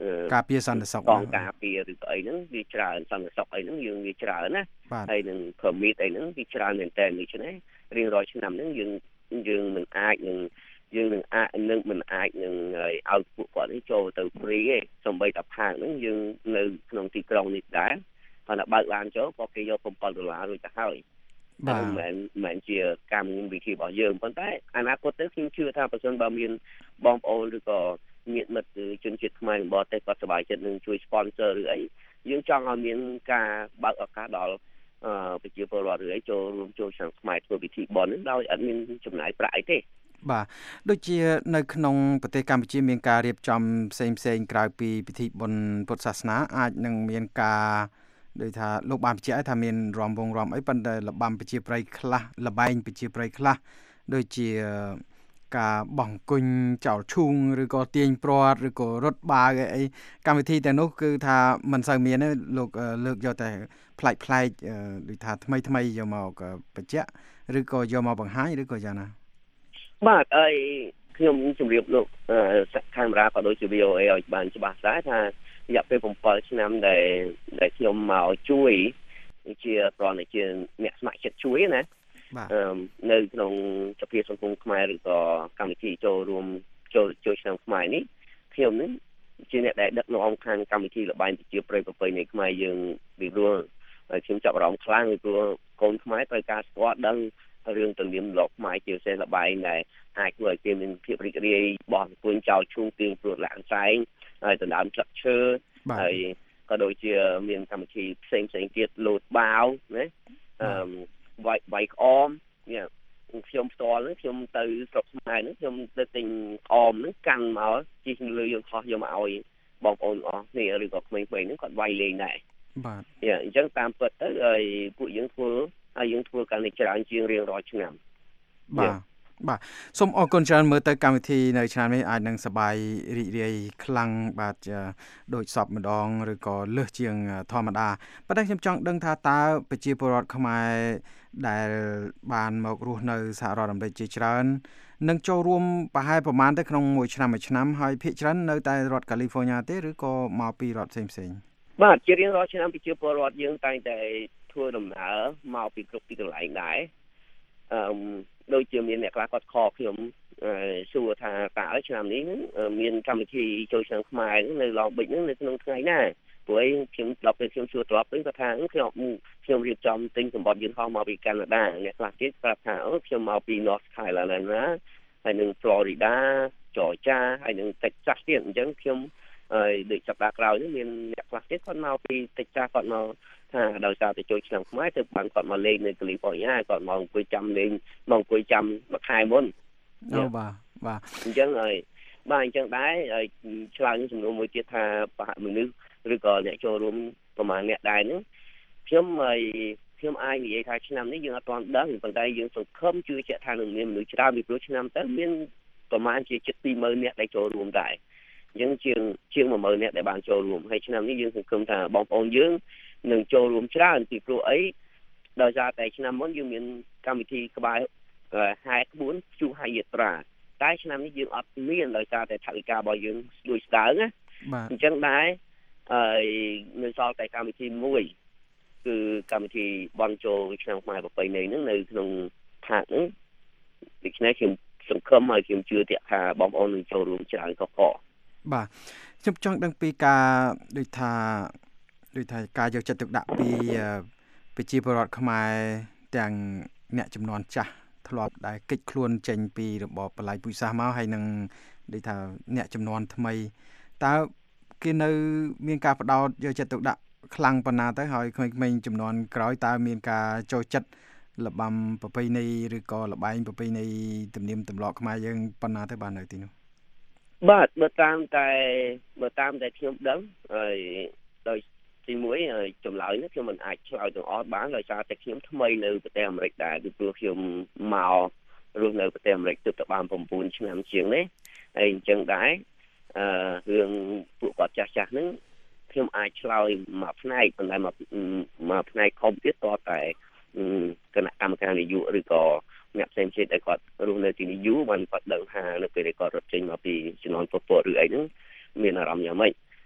ការពារសន្តិសុខកងការពារឬក៏អីហ្នឹងវាច្រើនសន្តិសុខអីហ្នឹងយើងវាច្រើនណាហើយនឹង permit អីហ្នឹងវាច្រើនមែនតើដូច្នេះរៀងរាល់ឆ្នាំហ្នឹងយើងយើងនឹងអាចនឹងយើងនឹងអាចនឹងមិនអាចនឹងឲ្យពួកគាត់នេះចូលទៅ free ទេសូម្បីតែផាកហ្នឹងយើងនៅក្នុងទីក្រុងនេះដែរហើយតែបើកឡានចូលក៏គេយកsevenដុល្លាររួចទៅហើយបាទមិនមិនជាកម្មវិធីរបស់យើងប៉ុន្តែអនាគតទៅខ្ញុំជឿថាប្រសិនបើមានបងប្អូនឬក៏ញាតិមិត្តជនជាតិខ្មែរនៅបរទេសគាត់សប្បាយចិត្តនឹងជួយ sponsor ឬអីយើងចង់ឲ្យមានការបើកឱកាសដល់អឺប្រជាពលរដ្ឋឬអីចូលរួមចូលឆ្នាំខ្មែរធ្វើពិធីបុណ្យនឹងដោយអត់មានចំណាយប្រាក់អីទេបាទដូចជានៅក្នុងប្រទេសកម្ពុជាមានការរៀបចំផ្សេងផ្សេងក្រៅពីពិធីបុណ្យពុទ្ធសាសនាអាចនឹងមានការដូចថាលោកបានបញ្ជាក់ឲ្យថាមានរំវងរំអីប៉ុន្តែលបាំប្រជាប្រិយខ្លះលបែងប្រជាប្រិយខ្លះដូចជាការបោះគុញចោលឈូងឬក៏ទាញព្រាត់ឬក៏រត់បាវអីកម្មវិធីតែនោះគឺថាមិនសូវមានទេលោកលើកយកតែផ្លែកផ្លែកដូចថាថ្មីថ្មីយកមកបញ្ជាក់ឬក៏យកមកបង្ហាញឬក៏យ៉ាងណាបាទអីខ្ញុំជម្រាបលោកកាមេរ៉ាក៏ដូចជា វី អូ អេ ឲ្យបានច្បាស់ដែរថារយៈពេលsevenឆ្នាំដែលដែលខ្ញុំមកជួយជាប្រណជាអ្នកស្ម័គ្រចិត្តជួយណាអឺនៅក្នុងសភាសង្គមខ្មែរឬក៏កម្មវិធីចូលរួមចូលជួយឆ្នាំខ្មែរនេះខ្ញុំនេះជាអ្នកដែលដឹកនាំខាងកម្មវិធីល្បែងប្រជាប្រិយប្រពៃណីខ្មែរយើងពីព្រោះខ្ញុំចាប់អារម្មណ៍ខ្លាំងពីព្រោះកូនខ្មែរត្រូវការស្គាល់ដឹងរឿងទំនៀមទម្លាប់ខ្មែរជាពិសេសល្បែងដែលអាចធ្វើឲ្យគេមានភាពរីករាយបោះអង្គុយចោលឈូងទៀងព្រួតលាក់សែងហើយដណ្ដើមស្លឹកឈើហើយក៏ដូចជាមានកម្មវិធីផ្សេងផ្សេងទៀតលោតបាវណាអឺវាយវាយក្អមនេះខ្ញុំផ្ទាល់ហ្នឹងខ្ញុំទៅស្រុកខ្មែរហ្នឹងខ្ញុំទៅទិញក្អមហ្នឹងកាន់មកជីកលើយើងខុសយកមកឲ្យបងប្អូនអស់គ្នាឬក៏ក្មេងៗហ្នឹងគាត់វាយលេងដែរបាទអញ្ចឹងតាមពិតទៅហើយពួកយើងធ្វើហើយយើងធ្វើកាន់តែច្រើនជាងរៀងរាល់ឆ្នាំបាទបាទសូមអរគុណច្រើនមើលទៅកម្មវិធីនៅឆ្នាំនេះអាចនឹងសប្បាយរីករាយខ្លាំងបាទដូចសពម្ដងឬក៏លើសជាងធម្មតាប៉ុន្តែខ្ញុំចង់ដឹងថាតើប្រជាពលរដ្ឋខ្មែរដែលបានមករស់នៅសហរដ្ឋអាមេរិកជាច្រើននឹងចូលរួមប្រហែលប្រមាណទៅក្នុងមួយឆ្នាំមួយឆ្នាំហើយភាគច្រើននៅតែរដ្ឋកាលីហ្វ័រញ៉ាទេឬក៏មកពីរដ្ឋផ្សេងផ្សេងបាទជារៀងរាល់ឆ្នាំប្រជាពលរដ្ឋយើងតែងតែធ្វើដំណើរមកពីគ្រប់ទីកន្លែងដែរអឺដូចជាមានអ្នកខ្លះគាត់ខកខ្ញុំសួរថាតើឆ្នាំនេះមានកម្មវិធីចូលឆ្នាំខ្មែរនៅឡងប៊ិចហ្នឹងនៅក្នុងថ្ងៃណាព្រោះខ្ញុំដល់ពេលខ្ញុំសួរត្រឡប់ទៅគាត់ថាខ្ញុំខ្ញុំរៀបចំទិញសម្បត្តិយន្តហោះមកពីកាណាដាអ្នកខ្លះទៀតប្រាប់ថាអូខ្ញុំមកពី North Carolina ហើយនឹង Florida Georgia ហើយនឹង Texas ទៀតអញ្ចឹងខ្ញុំហើយដូចសប្តាហ៍ក្រោយនេះមានអ្នកខ្លះទៀតគាត់មកពី Texas គាត់មកថាដោយសារតែចូលឆ្នាំខ្មែរទៅបានគាត់មកលេងនៅ California គាត់មកអង្គុយចាំលេងមកអង្គុយចាំមួយខែមុនអូបាទបាទអញ្ចឹងហើយបាទអញ្ចឹងដែរហើយឆ្លើយសំណួរមួយទៀតថាប្រហែលមនុស្សឬក៏អ្នកចូលរួមប្រហែលអ្នកដែរហ្នឹងខ្ញុំហើយខ្ញុំអាចនិយាយថាឆ្នាំនេះយើងអត់ទាន់ដឹងប៉ុន្តែយើងសង្ឃឹមជឿជាក់ថានឹងមានមនុស្សច្រើនពីព្រោះឆ្នាំទៅមានប្រហែលជាជិតtwoម៉ឺនអ្នកដែលចូលរួមដែរអញ្ចឹងជាងជាងoneម៉ឺនអ្នកដែលបានចូលរួមហើយឆ្នាំនេះយើងសង្ឃឹមថាបងប្អូនយើងនឹងចូលរួមច្រើនពីព្រោះអីដោយសារតែឆ្នាំមុនយើងមានកម្មវិធីក្បែរហែក្បួនជួបហយាត្រាតែឆ្នាំនេះយើងអត់មានដោយសារតែថវិការបស់យើងដូចស្ដើងណាអញ្ចឹងដែរហើយនៅសល់តែកម្មវិធីមួយគឺកម្មវិធីបន់ចូលឆ្នាំខ្មែរប្រពៃណីហ្នឹងនៅក្នុងផាកហ្នឹងដូច្នេះខ្ញុំសង្ឃឹមហើយខ្ញុំជឿថាថាបងប្អូននឹងចូលរួមច្រើនក៏ក៏បាទខ្ញុំចង់ដឹងពីការដូចថាដូចថាការយកចិត្តទុកដាក់ពីប្រជាពលរដ្ឋខ្មែរទាំងអ្នកចំនួនចាស់ធ្លាប់ដែលកិច្ចខ្លួនចេញពីរបបបល្ល័ង្កពូជសាសន៍មកហើយនឹងដូចថាអ្នកចំនួនថ្មីតើគេនៅមានការបដោតយកចិត្តទុកដាក់ខ្លាំងប៉ុណ្ណាទៅហើយក្មេងៗចំនួនក្រោយតើមានការចូលចិត្តលបាំប្រពៃណីឬក៏ល្បែងប្រពៃណីទំនៀមទម្លាប់ខ្មែរយើងប៉ុណ្ណាទៅបាននៅទីនោះបាទបើតាមតែបើតាមតែខ្ញុំដឹងហើយដោយទីមួយចម្លើយនេះខ្ញុំមិនអាចឆ្លើយទាំងអស់បានដោយសារតែខ្ញុំថ្មីនៅប្រទេសអាមេរិកដែរពីព្រោះខ្ញុំមករស់នៅប្រទេសអាមេរិកទើបតែបានnineឆ្នាំជាងនេះហើយអញ្ចឹងដែរអឺរឿងពួកគាត់ចាស់ចាស់ហ្នឹងខ្ញុំអាចឆ្លើយមួយផ្នែកប៉ុន្តែមួយមួយផ្នែកខំទៀតតតែគណៈកម្មការនយោបាយឬក៏អ្នកផ្សេងៗដែលគាត់រស់នៅទីនេះយូរបានគាត់ដឹងថានៅពេលដែលគាត់រត់ចេញមកពីជំនាន់ពពកឬអីហ្នឹងមានអារម្មណ៍យ៉ាងម៉េចអ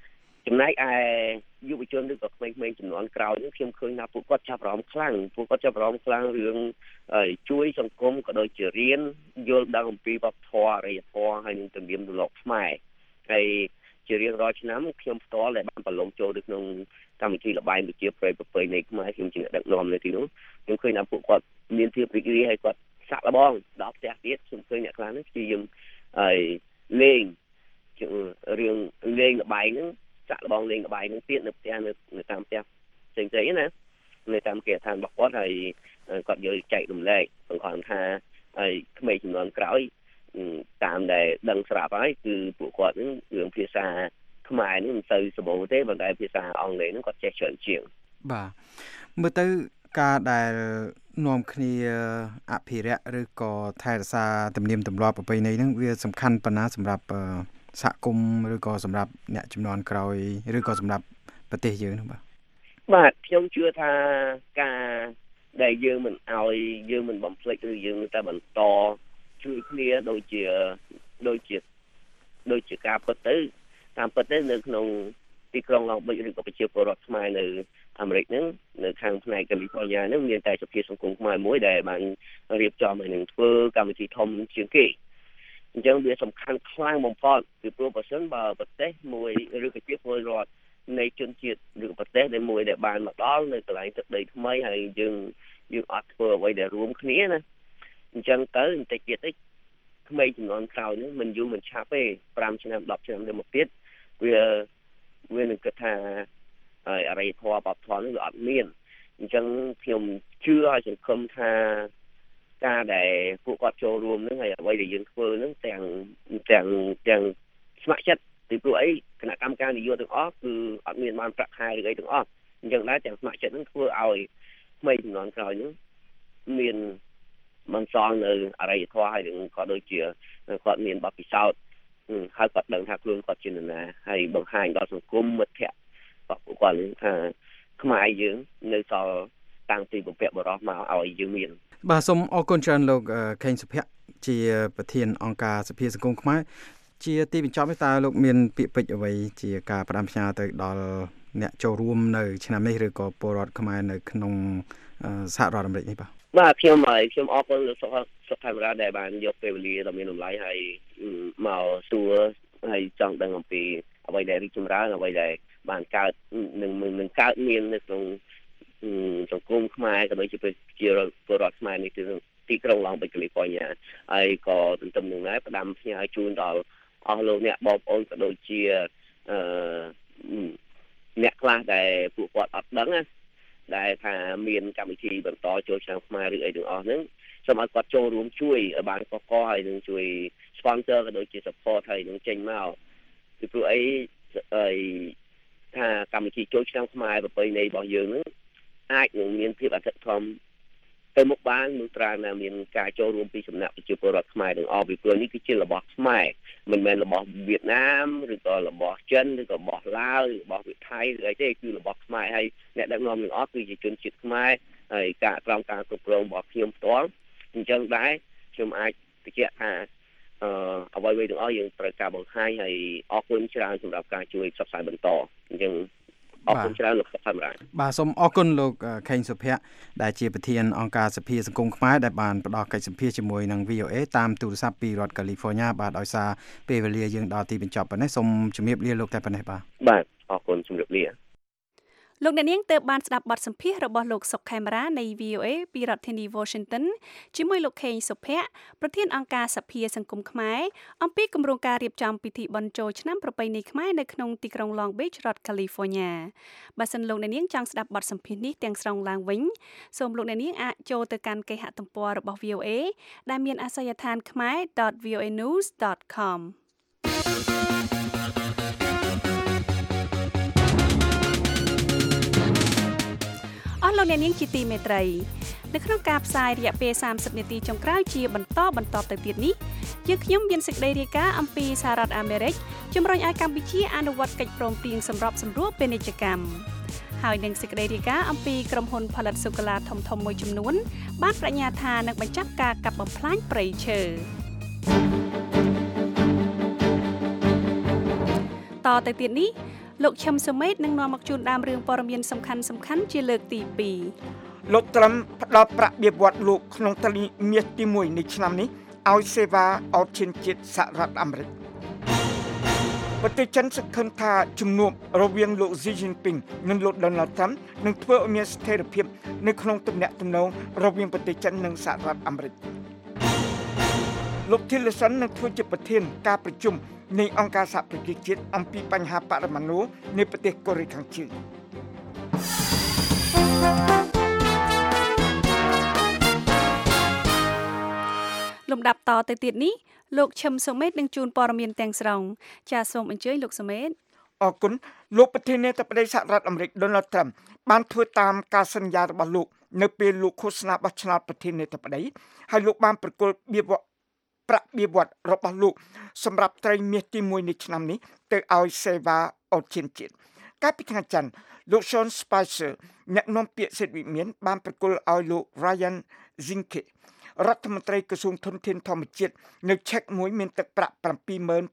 ចំណែកឯយុវជនឬក៏ក្មេងៗចំនួនក្រោយនេះខ្ញុំឃើញថាពួកគាត់ចាប់អារម្មណ៍ខ្លាំងពួកគាត់ចាប់អារម្មណ៍ខ្លាំងរឿងជួយសង្គមក៏ដូចជារៀនយល់ដឹងអំពីវប្បធម៌អរិយធម៌ហើយនឹងទំនៀមទម្លាប់ខ្មែរហើយជារៀងរាល់ឆ្នាំខ្ញុំផ្ទាល់ដែលបានប្រឡងចូលទៅក្នុងកម្មវិធីល្បែងប្រជាប្រិយប្រពៃណីខ្មែរខ្ញុំជាអ្នកដឹកនាំនៅទីនោះខ្ញុំឃើញថាពួកគាត់មានភាពរីករាយហើយគាត់សាក់លបងដល់ផ្ទះទៀតខ្ញុំឃើញអ្នកខ្លះនេះព្យាយាមហើយលេងរឿងលេងល្បែងហ្នឹងសាក់លបងលេងល្បែងហ្នឹងទៀតនៅផ្ទះនៅតាមផ្ទះផ្សេងៗណានៅតាមគេឋានរបស់គាត់ហើយគាត់យកចែករំលែកបង្ខំថាហើយក្មេងចំនួនក្រោយតាមដែលដឹងស្រាប់ហើយគឺពួកគាត់នឹងរឿងភាសាខ្មែរនេះមិនសូវសម្បូរទេប៉ុន្តែភាសាអង់គ្លេសហ្នឹងគាត់ចេះច្រើនជាងបាទមើលទៅការដែលនាំគ្នាអភិរក្សឬក៏ថែរក្សាទំនៀមទម្លាប់ប្រពៃណីហ្នឹងវាសំខាន់ប៉ុណ្ណាសម្រាប់សហគមន៍ឬក៏សម្រាប់អ្នកជំនាន់ក្រោយឬក៏សម្រាប់ប្រទេសយើងហ្នឹងបាទបាទខ្ញុំជឿថាការដែលយើងមិនឲ្យយើងមិនបំភ្លេចឬយើងតែបន្តជួយគ្នាដូចជាដូចជាដូចជាការពិតទៅតាមពិតទៅនៅក្នុងទីក្រុងឡុងបិចឬក៏ប្រជាពលរដ្ឋខ្មែរនៅអាមេរិកហ្នឹងនៅខាងផ្នែកកាលីហ្វ័រញ៉ាហ្នឹងមានតែសភាសង្គមខ្មែរមួយដែលបានរៀបចំឲ្យនឹងធ្វើកម្មវិធីធំជាងគេអញ្ចឹងវាសំខាន់ខ្លាំងបំផុតពីព្រោះបើសិនបើប្រទេសមួយឬក៏ជាពលរដ្ឋនៃជនជាតិឬប្រទេសដែលមួយដែលបានមកដល់នៅកន្លែងទឹកដីថ្មីហើយយើងយើងអត់ធ្វើអ្វីដែលរួមគ្នាណាអញ្ចឹងទៅបន្តិចទៀតទៅក្មេងចំនួនក្រោយនេះមិនយូរមិនឆាប់ទេ5ឆ្នាំ10ឆ្នាំទៅមកទៀតវាវានឹងគិតថាអរិយធម៌បបធម៌នេះវាអត់មានអញ្ចឹងខ្ញុំជឿហើយសង្ឃឹមថាការដែលពួកគាត់ចូលរួមនឹងហើយអ្វីដែលយើងធ្វើនឹងទាំងទាំងទាំងស្ម័គ្រចិត្តពីព្រោះអីគណៈកម្មការនយោបាយទាំងអស់គឺអត់មានបានប្រាក់ខែឬអីទាំងអស់អញ្ចឹងដែរទាំងស្ម័គ្រចិត្តនឹងធ្វើឲ្យក្មេងចំនួនក្រោយនឹងមានមិនសល់នៅអរិយធម៌ហើយនឹងក៏ដូចជាគាត់មានបទពិសោធន៍ហើយគាត់ដឹងថាខ្លួនគាត់ជានរណាហើយបង្ហាញដល់សង្គមមិត្តភ័ក្តិគាត់គាត់ថាខ្មែរយើងនៅសល់តាំងពីបុព្វបុរសមកឲ្យយើងមានបាទសូមអរគុណច្រើនលោកខេងសុភ័ក្រជាប្រធានអង្គការសភាសង្គមខ្មែរជាទីបញ្ចប់តើលោកមានពាក្យពេចន៍អ្វីជាការផ្ដាំផ្ញើទៅដល់អ្នកចូលរួមនៅឆ្នាំនេះឬក៏ពលរដ្ឋខ្មែរនៅក្នុងសហរដ្ឋអាមេរិកនេះបាទបាទខ្ញុំហើយខ្ញុំអរគុណលោកសុខសុខកាមេរ៉ាដែលបានយកពេលវេលាដ៏មានតម្លៃហើយមកសួរហើយចង់ដឹងអំពីអ្វីដែលរីកចម្រើនអ្វីដែលបានកើតនឹងនឹងកើតមាននៅក្នុងសង្គមខ្មែរក៏ដូចជាជាពលរដ្ឋខ្មែរនេះគឺទីក្រុងឡុងបិចកាលីហ្វ័រញ៉ាហើយក៏ទន្ទឹមនឹងដែរផ្ដាំផ្ញើជូនដល់អស់លោកអ្នកបងប្អូនក៏ដូចជាអឺអ្នកខ្លះដែលពួកគាត់អត់ដឹងណាដែលថាមានកម្មវិធីបន្តចូលឆ្នាំខ្មែរឬអីទាំងអស់ហ្នឹងសូមឲ្យគាត់ចូលរួមជួយឲ្យបានកកហើយនឹងជួយ sponsor ក៏ដូចជា support ហើយនឹងចេញមកពីព្រោះអីអីថាកម្មវិធីចូលឆ្នាំខ្មែរប្រពៃណីរបស់យើងហ្នឹងអាចនឹងមានភាពអធិកធមទៅមុខបាននោះត្រាណាមានការចូលរួមពីសំណាក់ប្រជាពលរដ្ឋខ្មែរទាំងអស់ពីព្រោះនេះគឺជារបស់ខ្មែរមិនមែនរបស់វៀតណាមឬក៏របស់ចិនឬក៏របស់ឡាវឬរបស់វិថៃឬអីទេគឺរបស់ខ្មែរហើយអ្នកដឹកនាំទាំងអស់គឺជាជនជាតិខ្មែរហើយការក្រោមការគ្រប់គ្រងរបស់ខ្ញុំផ្ទាល់អញ្ចឹងដែរខ្ញុំអាចបញ្ជាក់ថាអឺអ្វីៗទាំងអស់យើងត្រូវការបង្ហាញហើយអរគុណច្រើនសម្រាប់ការជួយផ្សព្វផ្សាយបន្តអញ្ចឹងអរគុណច្រើនលោកសុខកាមេរ៉ាបាទសូមអរគុណលោកខេងសុភ័ក្រដែលជាប្រធានអង្គការសភាសង្គមខ្មែរដែលបានផ្ដល់កិច្ចសម្ភាសជាមួយនឹង វី អូ អេ តាមទូរស័ព្ទពីរដ្ឋកាលីហ្វ័រញ៉ាបាទដោយសារពេលវេលាយើងដល់ទីបញ្ចប់ប៉ុណ្ណេះសូមជម្រាបលាលោកតែប៉ុណ្ណេះបាទបាទអរគុណជម្រាបលាលោកអ្នកនាងទើបបានស្ដាប់បទសម្ភាសន៍របស់លោកសុកខេមរានៃ វី អូ អេ ពីរដ្ឋធានី Washington ជាមួយលោកខេងសុភ័ក្រប្រធានអង្គការសភាសង្គមខ្មែរអំពីគម្រោងការរៀបចំពិធីបុណ្យចូលឆ្នាំប្រពៃណីខ្មែរនៅក្នុងទីក្រុង Long Beach រដ្ឋ California បើសិនលោកអ្នកនាងចង់ស្ដាប់បទសម្ភាសន៍នេះទាំងស្រុងឡើងវិញសូមលោកអ្នកនាងអាចចូលទៅកាន់គេហទំព័ររបស់ វី អូ អេ ដែលមានអាសយដ្ឋាន khmer dot v o a news dot comអស់លោកអ្នកនាងជាទីមេត្រីនៅក្នុងការផ្សាយរយៈពេលសាមសិបនាទីចុងក្រោយជាបន្តបន្តទៅទៀតនេះយើងខ្ញុំមានសេចក្តីរាយការណ៍អំពីសហរដ្ឋអាមេរិកជំរុញឲ្យកម្ពុជាអនុវត្តកិច្ចព្រមព្រៀងសម្របសម្រួលពាណិជ្ជកម្មហើយនឹងសេចក្តីរាយការណ៍អំពីក្រុមហ៊ុនផលិតសូកូឡាធំៗមួយចំនួនបានប្រាជ្ញាថានឹងបញ្ចប់ការកាប់បំផ្លាញព្រៃឈើតទៅទៀតនេះលោកឈឹមសុមេតនឹងនាំមកជូនដើមរឿងព័ត៌មានសំខាន់សំខាន់ជាលើកទីពីរលោកត្រឹមផ្ដល់ប្រាក់បៀវត្សលោកក្នុងត្រីមាសទីមួយនៃឆ្នាំនេះឲ្យសេវាអត់ឈានជាតិសហរដ្ឋអាមេរិកប្រទេសចិនសង្ឃឹមថាជំនួបរវាងលោក Xi Jinping និងលោក Donald Trump នឹងធ្វើឲ្យមានស្ថិរភាពនៅក្នុងទំនាក់ទំនងរវាងប្រទេសចិននិងសហរដ្ឋអាមេរិកលោក Tillerson នឹងធ្វើជាប្រធានការប្រជុំនៃអង្គការសហប្រជាជាតិអំពីបញ្ហាបរិមាណូនៃប្រទេសកូរ៉េខាងជើងលំដាប់តទៅទៀតនេះលោកឈឹមសុមេតនឹងជួនព័ត៌មានទាំងស្រុងចាសសូមអញ្ជើញលោកសុមេតអរគុណលោកប្រធានាធិបតីសហរដ្ឋអាមេរិក Donald Trump បានធ្វើតាមការសន្យារបស់លោកនៅពេលលោកឃោសនាបោះឆ្នោតប្រធានាធិបតីហើយលោកបានប្រគល់បៀវត្សប្រាក់បៀវត្សរបស់លោកសម្រាប់ត្រីមាសទីមួយនៃឆ្នាំនេះទៅឲ្យសេវាអូឈានជាតិកាលពីថ្ងៃច័ន្ទលោក Sean Spicer អ្នកនាំពាក្យសិទ្ធិវិមានបានប្រគល់ឲ្យលោក Ryan Zinkeរដ្ឋមន្ត្រីក្រសួងធនធានធម្មជាតិនៅឆែកមួយមានទឹកប្រាក់ seven thousand three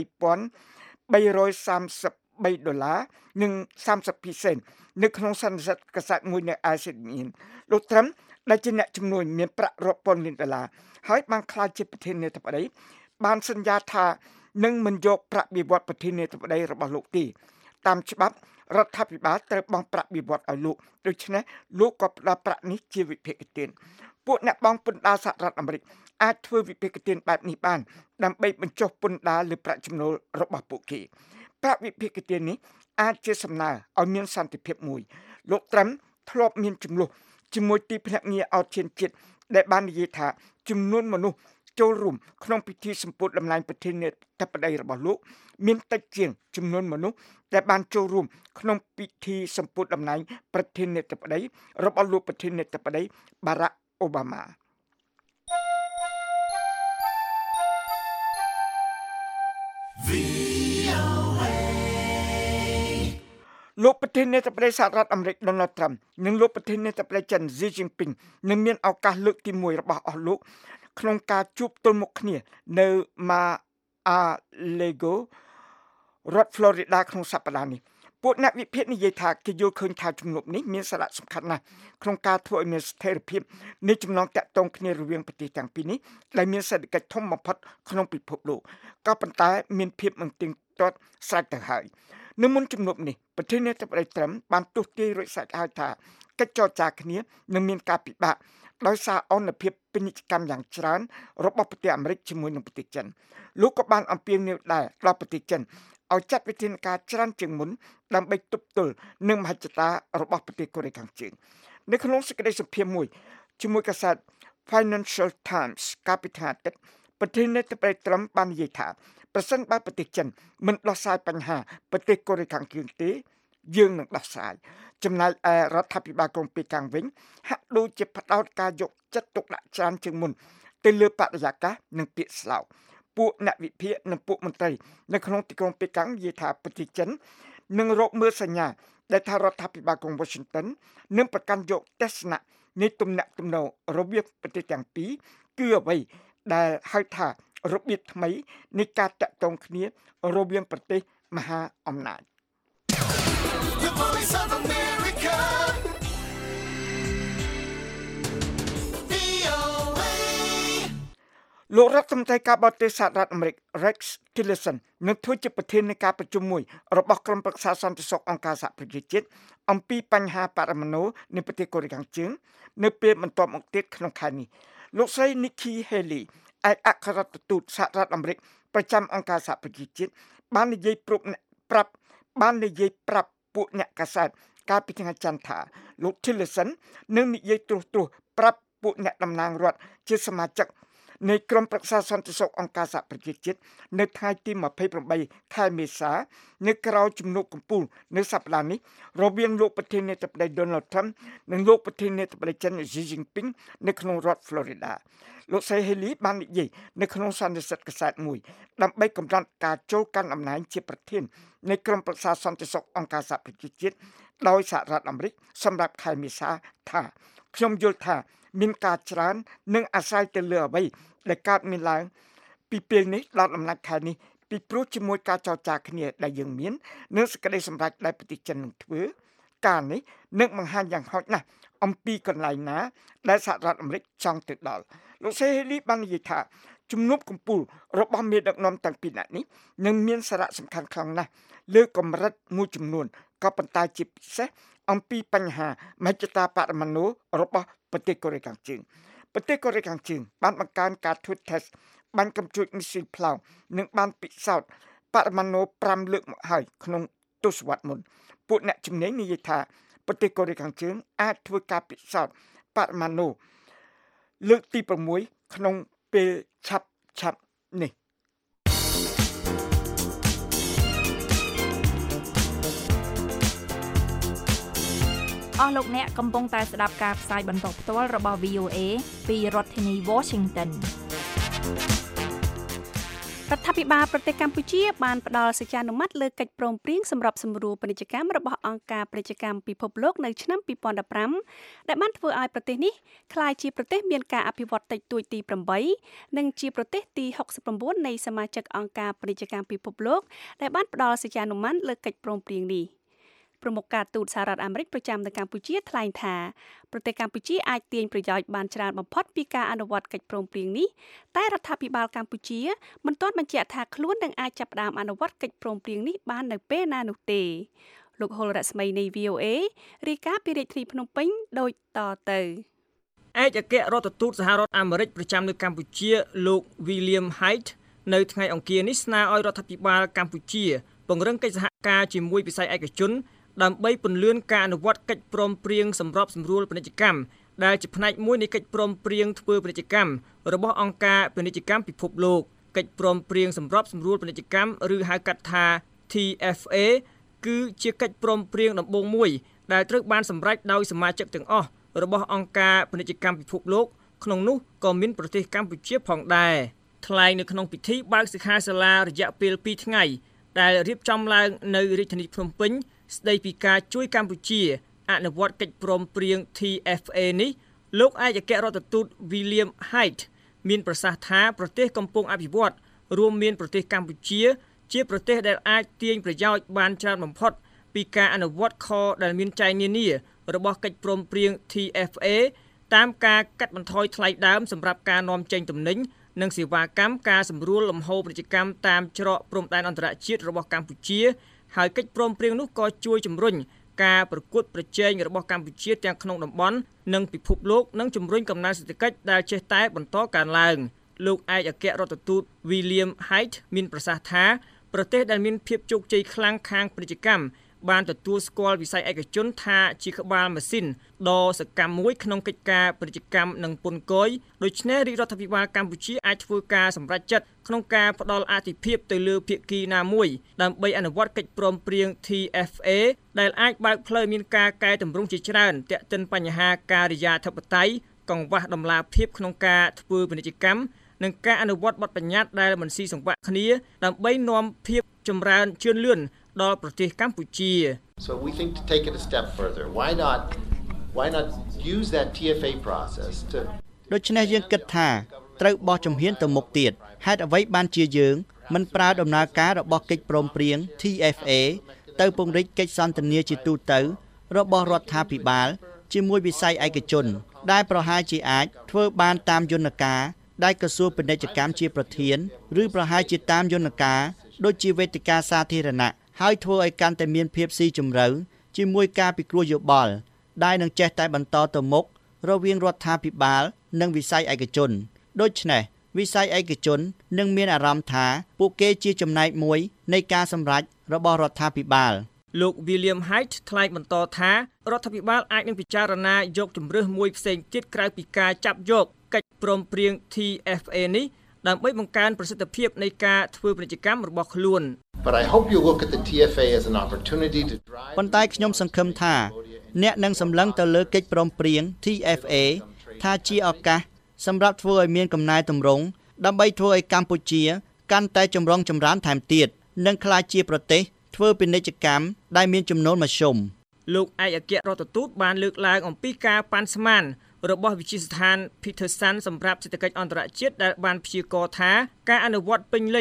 hundred thirty-threeដុល្លារនិងthirty-twoសេននៅក្នុងសន្និសីទកាសែតមួយនៅឯសិទ្ធិមានលោកត្រឹមដែលជាអ្នកជំនួយមានប្រាក់រាប់ពាន់លានដុល្លារហើយបានក្លាយជាប្រធានាធិបតីបានសន្យាថានឹងមិនយកប្រាក់បៀវត្សប្រធានាធិបតីរបស់លោកទេតាមច្បាប់រដ្ឋាភិបាលត្រូវបង់ប្រាក់បៀវត្សឲ្យលោកដូច្នេះលោកក៏ផ្ដល់ប្រាក់នេះជាវិភាគទានពួកអ្នកបង់ពន្ធដារសហរដ្ឋអាមេរិកអាចធ្វើវិភាគទានបែបនេះបានដើម្បីបញ្ចុះពន្ធដារលើប្រាក់ចំណូលរបស់ពួកគេប្រាក់វិភាគទាននេះអាចជាសំណើឲ្យមានសន្តិភាពមួយលោកត្រឹមធ្លាប់មានចំនួនជាមួយទីភ្នាក់ងារអត់ឈានជាតិដែលបាននិយាយថាចំនួនមនុស្សចូលរួមក្នុងពិធីសម្ពោធតំណែងប្រធានាធិបតីរបស់លោកមានតិចជាងចំនួនមនុស្សដែលបានចូលរួមក្នុងពិធីសម្ពោធតំណែងប្រធានាធិបតីរបស់លោកប្រធានាធិបតី Barack Obama លោកប្រធានាធិបតីសហរដ្ឋអាមេរិក Donald Trump និងលោកប្រធានាធិបតីចិន Xi Jinping នឹងមានឱកាសលើកទីមួយរបស់អស់លោកក្នុងការជួបទល់មុខគ្នានៅ Mar-a-Lago រដ្ឋ Florida ក្នុងសប្តាហ៍នេះពួកអ្នកវិភាគនិយាយថាគេយល់ឃើញថាជំនួបនេះមានសារៈសំខាន់ណាស់ក្នុងការធ្វើឲ្យមានស្ថិរភាពនៃចំណងតាក់ទងគ្នារវាងប្រទេសទាំងពីរនេះដែលមានសេដ្ឋកិច្ចធំបំផុតក្នុងពិភពលោកក៏ប៉ុន្តែមានភាពមិនទៀងទាត់ស្រេចទៅហើយនៅមុនជំនួបនេះប្រធានាធិបតីត្រឹមបានទស្សទាយរួចស្រេចហើយថាកិច្ចចរចាគ្នានឹងមានការពិបាកដោយសារអនុភាពពាណិជ្ជកម្មយ៉ាងច្រើនរបស់ប្រទេសអាមេរិកជាមួយនឹងប្រទេសចិនលោកក៏បានអំពាវនាវដែរដល់ប្រទេសចិនឲ្យចាត់វិធានការច្រើនជាងមុនដើម្បីទប់ទល់នឹងមហិច្ឆតារបស់ប្រទេសកូរ៉េខាងជើងនៅក្នុងសេចក្តីសម្ភាសន៍មួយជាមួយកាសែត Financial Times កាលពីថ្ងៃអាទិត្យប្រធានាធិបតីត្រឹមបាននិយាយថាប្រសិនបើប្រទេសចិនមិនដោះស្រាយបញ្ហាប្រទេសកូរ៉េខាងជើងទេយើងនឹងដោះស្រាយចំណែកឯរដ្ឋាភិបាលក្រុងប៉េកាំងវិញហាក់ដូចជាផ្ដោតការយកចិត្តទុកដាក់ច្រើនជាងមុនទៅលើបរិយាកាសនិងពាក្យស្លោកពួកអ្នកវិភាគនិងពួកមន្ត្រីនៅក្នុងទីក្រុងប៉េកាំងនិយាយថាប្រទេសចិននឹងរកមើលសញ្ញាដែលថារដ្ឋាភិបាលក្រុង Washington នឹងប្រកាន់យកទស្សនៈនៃទំនាក់ទំនងរវាងប្រទេសទាំងពីរគឺអ្វីដែលហៅថារបៀបថ្មីនៃការតាក់ទងគ្នារវាងប្រទេសមហាអំណាចលោករដ្ឋមន្ត្រីការបរទេសសហរដ្ឋអាមេរិក Rex Tillerson នឹងធ្វើជាប្រធាននៃការប្រជុំមួយរបស់ក្រុមប្រឹក្សាសន្តិសុខអង្គការសហប្រជាជាតិអំពីបញ្ហាបរិមាណូនៃប្រទេសកូរ៉េខាងជើងនៅពេលបន្ទាប់មកទៀតក្នុងខែនេះលោកស្រី Nikki Haley ឯកអគ្គរដ្ឋទូតសហរដ្ឋអាមេរិកប្រចាំអង្គការសហប្រជាជាតិបាននិយាយប្រាប់ប្រាប់បាននិយាយប្រាប់ពួកអ្នកកាសែតកាលពីថ្ងៃច័ន្ទថាលោក Tillerson នឹងនិយាយត្រួសត្រាសប្រាប់ពួកអ្នកតំណាងរដ្ឋជាសមាជិកនៃក្រុមប្រឹក្សាសន្តិសុខអង្គការសហប្រជាជាតិនៅថ្ងៃទីtwenty-eightខែមេសានៅក្រៅជំនួបកំពូលនៅសប្តាហ៍នេះរវាងលោកប្រធានាធិបតី Donald Trump និងលោកប្រធានាធិបតីចិន Xi Jinping នៅក្នុងរដ្ឋ Florida លោកស្រី Haley បាននិយាយនៅក្នុងសន្និសីទកាសែតមួយដើម្បីកម្រិតការចូលកាន់អំណាចជាប្រធាននៃក្រុមប្រឹក្សាសន្តិសុខអង្គការសហប្រជាជាតិដោយសហរដ្ឋអាមេរិកសម្រាប់ខែមេសាថាខ្ញុំយល់ថាមានការច្រើននិងអាស្រ័យទៅលើអ្វីដែលកើតមានឡើងពីពេលនេះដល់អំណាចខែនេះពីព្រោះជាមួយការចរចាគ្នាដែលយើងមាននិងសេចក្តីសម្រេចដែលប្រទេសចិននឹងធ្វើការនេះនឹងបង្ហាញយ៉ាងហោចណាស់អំពីកន្លែងណាដែលសហរដ្ឋអាមេរិកចង់ទៅដល់លោកសេហេលីបាននិយាយថាជំនួបកំពូលរបស់មេដឹកនាំទាំងពីរនាក់នេះនឹងមានសារៈសំខាន់ខ្លាំងណាស់លើកម្រិតមួយចំនួនក៏ប៉ុន្តែជាពិសេសអំពីបញ្ហាមហិច្ឆតាបរមាណុរបស់ប្រទេសកូរ៉េខាងជើងប្រទេសកូរ៉េខាងជើងបានបង្កើនការធ្វើ test បាញ់កាំជ្រួចមីស៊ីលផ្លោងនិងបានពិសោធន៍បរមាណុប្រាំលើកមកហើយក្នុងទសវត្សរ៍មុនពួកអ្នកជំនាញនិយាយថាប្រទេសកូរ៉េខាងជើងអាចធ្វើការពិសោធន៍បរមាណុលើកទី៦ក្នុងពេលឆាប់ឆាប់នេះអស់លោកអ្នកកំពុងតែស្ដាប់ការផ្សាយបន្តផ្ទាល់របស់ វី អូ អេ ពីរដ្ឋធានី Washington រដ្ឋាភិបាលប្រទេសកម្ពុជាបានផ្ដល់សេចក្ដីអនុម័តលើកិច្ចព្រមព្រៀងសម្រាប់សម្រួលពាណិជ្ជកម្មរបស់អង្គការពាណិជ្ជកម្មពិភពលោកនៅឆ្នាំពីរពាន់ដប់ប្រាំដែលបានធ្វើឲ្យប្រទេសនេះក្លាយជាប្រទេសមានការអភិវឌ្ឍតិចតួចទីប្រាំនិងជាប្រទេសទីហុកសិប៩នៃសមាជិកអង្គការពាណិជ្ជកម្មពិភពលោកដែលបានផ្ដល់សេចក្ដីអនុម័តលើកិច្ចព្រមព្រៀងនេះប្រមុខការទូតសហរដ្ឋអាមេរិកប្រចាំនៅកម្ពុជាថ្លែងថាប្រទេសកម្ពុជាអាចទាញប្រយោជន៍បានច្រើនបំផុតពីការអនុវត្តកិច្ចព្រមព្រៀងនេះតែរដ្ឋាភិបាលកម្ពុជាមិនទាន់បញ្ជាក់ថាខ្លួននឹងអាចចាប់ផ្ដើមអនុវត្តកិច្ចព្រមព្រៀងនេះបាននៅពេលណានោះទេលោកហុលរស្មីនៃ វី អូ អេ រាយការណ៍ពីរាជធានីភ្នំពេញដូចតទៅឯកអគ្គរដ្ឋទូតសហរដ្ឋអាមេរិកប្រចាំនៅកម្ពុជាលោក William Haidt នៅថ្ងៃអង្គារនេះស្នើឲ្យរដ្ឋាភិបាលកម្ពុជាពង្រឹងកិច្ចសហការជាមួយវិស័យឯកជនដើម្បីពន្លឿនការអនុវត្តកិច្ចព្រមព្រៀងសម្របសម្រួលពាណិជ្ជកម្មដែលជាផ្នែកមួយនៃកិច្ចព្រមព្រៀងធ្វើពាណិជ្ជកម្មរបស់អង្គការពាណិជ្ជកម្មពិភពលោកកិច្ចព្រមព្រៀងសម្របសម្រួលពាណិជ្ជកម្មឬហៅកាត់ថា T F A គឺជាកិច្ចព្រមព្រៀងដំបូងមួយដែលត្រូវបានសម្រេចដោយសមាជិកទាំងអស់របស់អង្គការពាណិជ្ជកម្មពិភពលោកក្នុងនោះក៏មានប្រទេសកម្ពុជាផងដែរថ្លែងនៅក្នុងពិធីបើកសិក្ខាសាលារយៈពេលពីរថ្ងៃដែលរៀបចំឡើងនៅរាជធានីភ្នំពេញស្ដីពីការជួយកម្ពុជាអនុវត្តកិច្ចព្រមព្រៀង T F A នេះលោកឯកអគ្គរដ្ឋទូត William Haidt មានប្រសាសន៍ថាប្រទេសកំពុងអភិវឌ្ឍរួមមានប្រទេសកម្ពុជាជាប្រទេសដែលអាចទាញប្រយោជន៍បានច្រើនបំផុតពីការអនុវត្តខដែលមានចែងនានារបស់កិច្ចព្រមព្រៀង T F A តាមការកាត់បន្ថយថ្លៃដើមសម្រាប់ការនាំចេញទំនិញនិងសេវាកម្មការសម្រួលលំហូរពាណិជ្ជកម្មតាមច្រកព្រំដែនអន្តរជាតិរបស់កម្ពុជាហើយកិច្ចព្រមព្រៀងនោះក៏ជួយជំរុញការប្រកួតប្រជែងរបស់កម្ពុជាទាំងក្នុងតំបន់និងពិភពលោកនិងជំរុញកំណើនសេដ្ឋកិច្ចដែលចេះតែបន្តកើនឡើងលោកឯកអគ្គរដ្ឋទូត William Haidt មានប្រសាសន៍ថាប្រទេសដែលមានភាពជោគជ័យខ្លាំងខាងពាណិជ្ជកម្មបានទទួលស្គាល់វិស័យឯកជនថាជាក្បាលម៉ាស៊ីនដ៏សកម្មមួយក្នុងកិច្ចការពាណិជ្ជកម្មនិងពន្ធគយដូច្នេះរាជរដ្ឋាភិបាលកម្ពុជាអាចធ្វើការសម្រេចចិត្តក្នុងការផ្ដល់អាទិភាពទៅលើភាគីណាមួយដើម្បីអនុវត្តកិច្ចព្រមព្រៀង T F A ដែលអាចបើកផ្លូវមានការកែតម្រង់ជាច្រើនទាក់ទិនបញ្ហាការិយាធិបតេយ្យកង្វះដំណាភាពក្នុងការធ្វើពាណិជ្ជកម្មនិងការអនុវត្តបទបញ្ញត្តិដែលមិនស៊ីសង្វាក់គ្នាដើម្បីនាំភាពចម្រើនជឿនលឿនដល់ប្រទេសកម្ពុជា So we think to take it a step further. Why not why not use that T F A process to ដូច្នេះយើងគិតថាត្រូវបោះជំហានទៅមុខទៀតហេតុអ្វីបានជាយើងមិនប្រើដំណើរការរបស់កិច្ចព្រមព្រៀង T F A ទៅពង្រីកកិច្ចសន្ទនាជាទូទៅរបស់រដ្ឋាភិបាលជាមួយវិស័យឯកជនដែលប្រហែលជាអាចធ្វើបានតាមយន្តការដែលក្រសួងពាណិជ្ជកម្មជាប្រធានឬប្រហែលជាតាមយន្តការដូចជាវេទិកាសាធារណៈហើយធ្វើឲ្យកាន់តែមានភាពស៊ីជម្រៅជាមួយការពិគ្រោះយោបល់ដែលនឹងចេះតែបន្តទៅមុខរវាងរដ្ឋាភិបាលនិងវិស័យឯកជនដូច្នេះវិស័យឯកជននឹងមានអារម្មណ៍ថាពួកគេជាចំណែកមួយនៃការសម្រេចរបស់រដ្ឋាភិបាលលោក William Haidt ថ្លែងបន្តថារដ្ឋាភិបាលអាចនឹងពិចារណាយកជំរើសមួយផ្សេងទៀតក្រៅពីការចាប់យកកិច្ចព្រមព្រៀង T F A នេះដើម្បីបង្កើនប្រសិទ្ធភាពនៃការធ្វើពាណិជ្ជកម្មរបស់ខ្លួន But I hope you look at the T F A as an opportunity to drive ប៉ុន្តែខ្ញុំសង្ឃឹមថាអ្នកនឹងសម្លឹងទៅលើកិច្ចព្រមព្រៀង T F A ថាជាឱកាសសម្រាប់ធ្វើឲ្យមានកំណែទម្រង់ដើម្បីធ្វើឲ្យកម្ពុជាកាន់តែចម្រុងចម្រើនថែមទៀតនិងក្លាយជាប្រទេសធ្វើពាណិជ្ជកម្មដែលមានចំណូលមធ្យមលោកឯកអគ្គរដ្ឋទូតបានលើកឡើងអំពីការប៉ាន់ស្មានរបស់វិទ្យាស្ថាន Peterson សម្រាប់សេដ្ឋកិច្ចអន្តរជាតិដែលបានព្យាករណ៍ថាការអនុវត្តពេញលេញ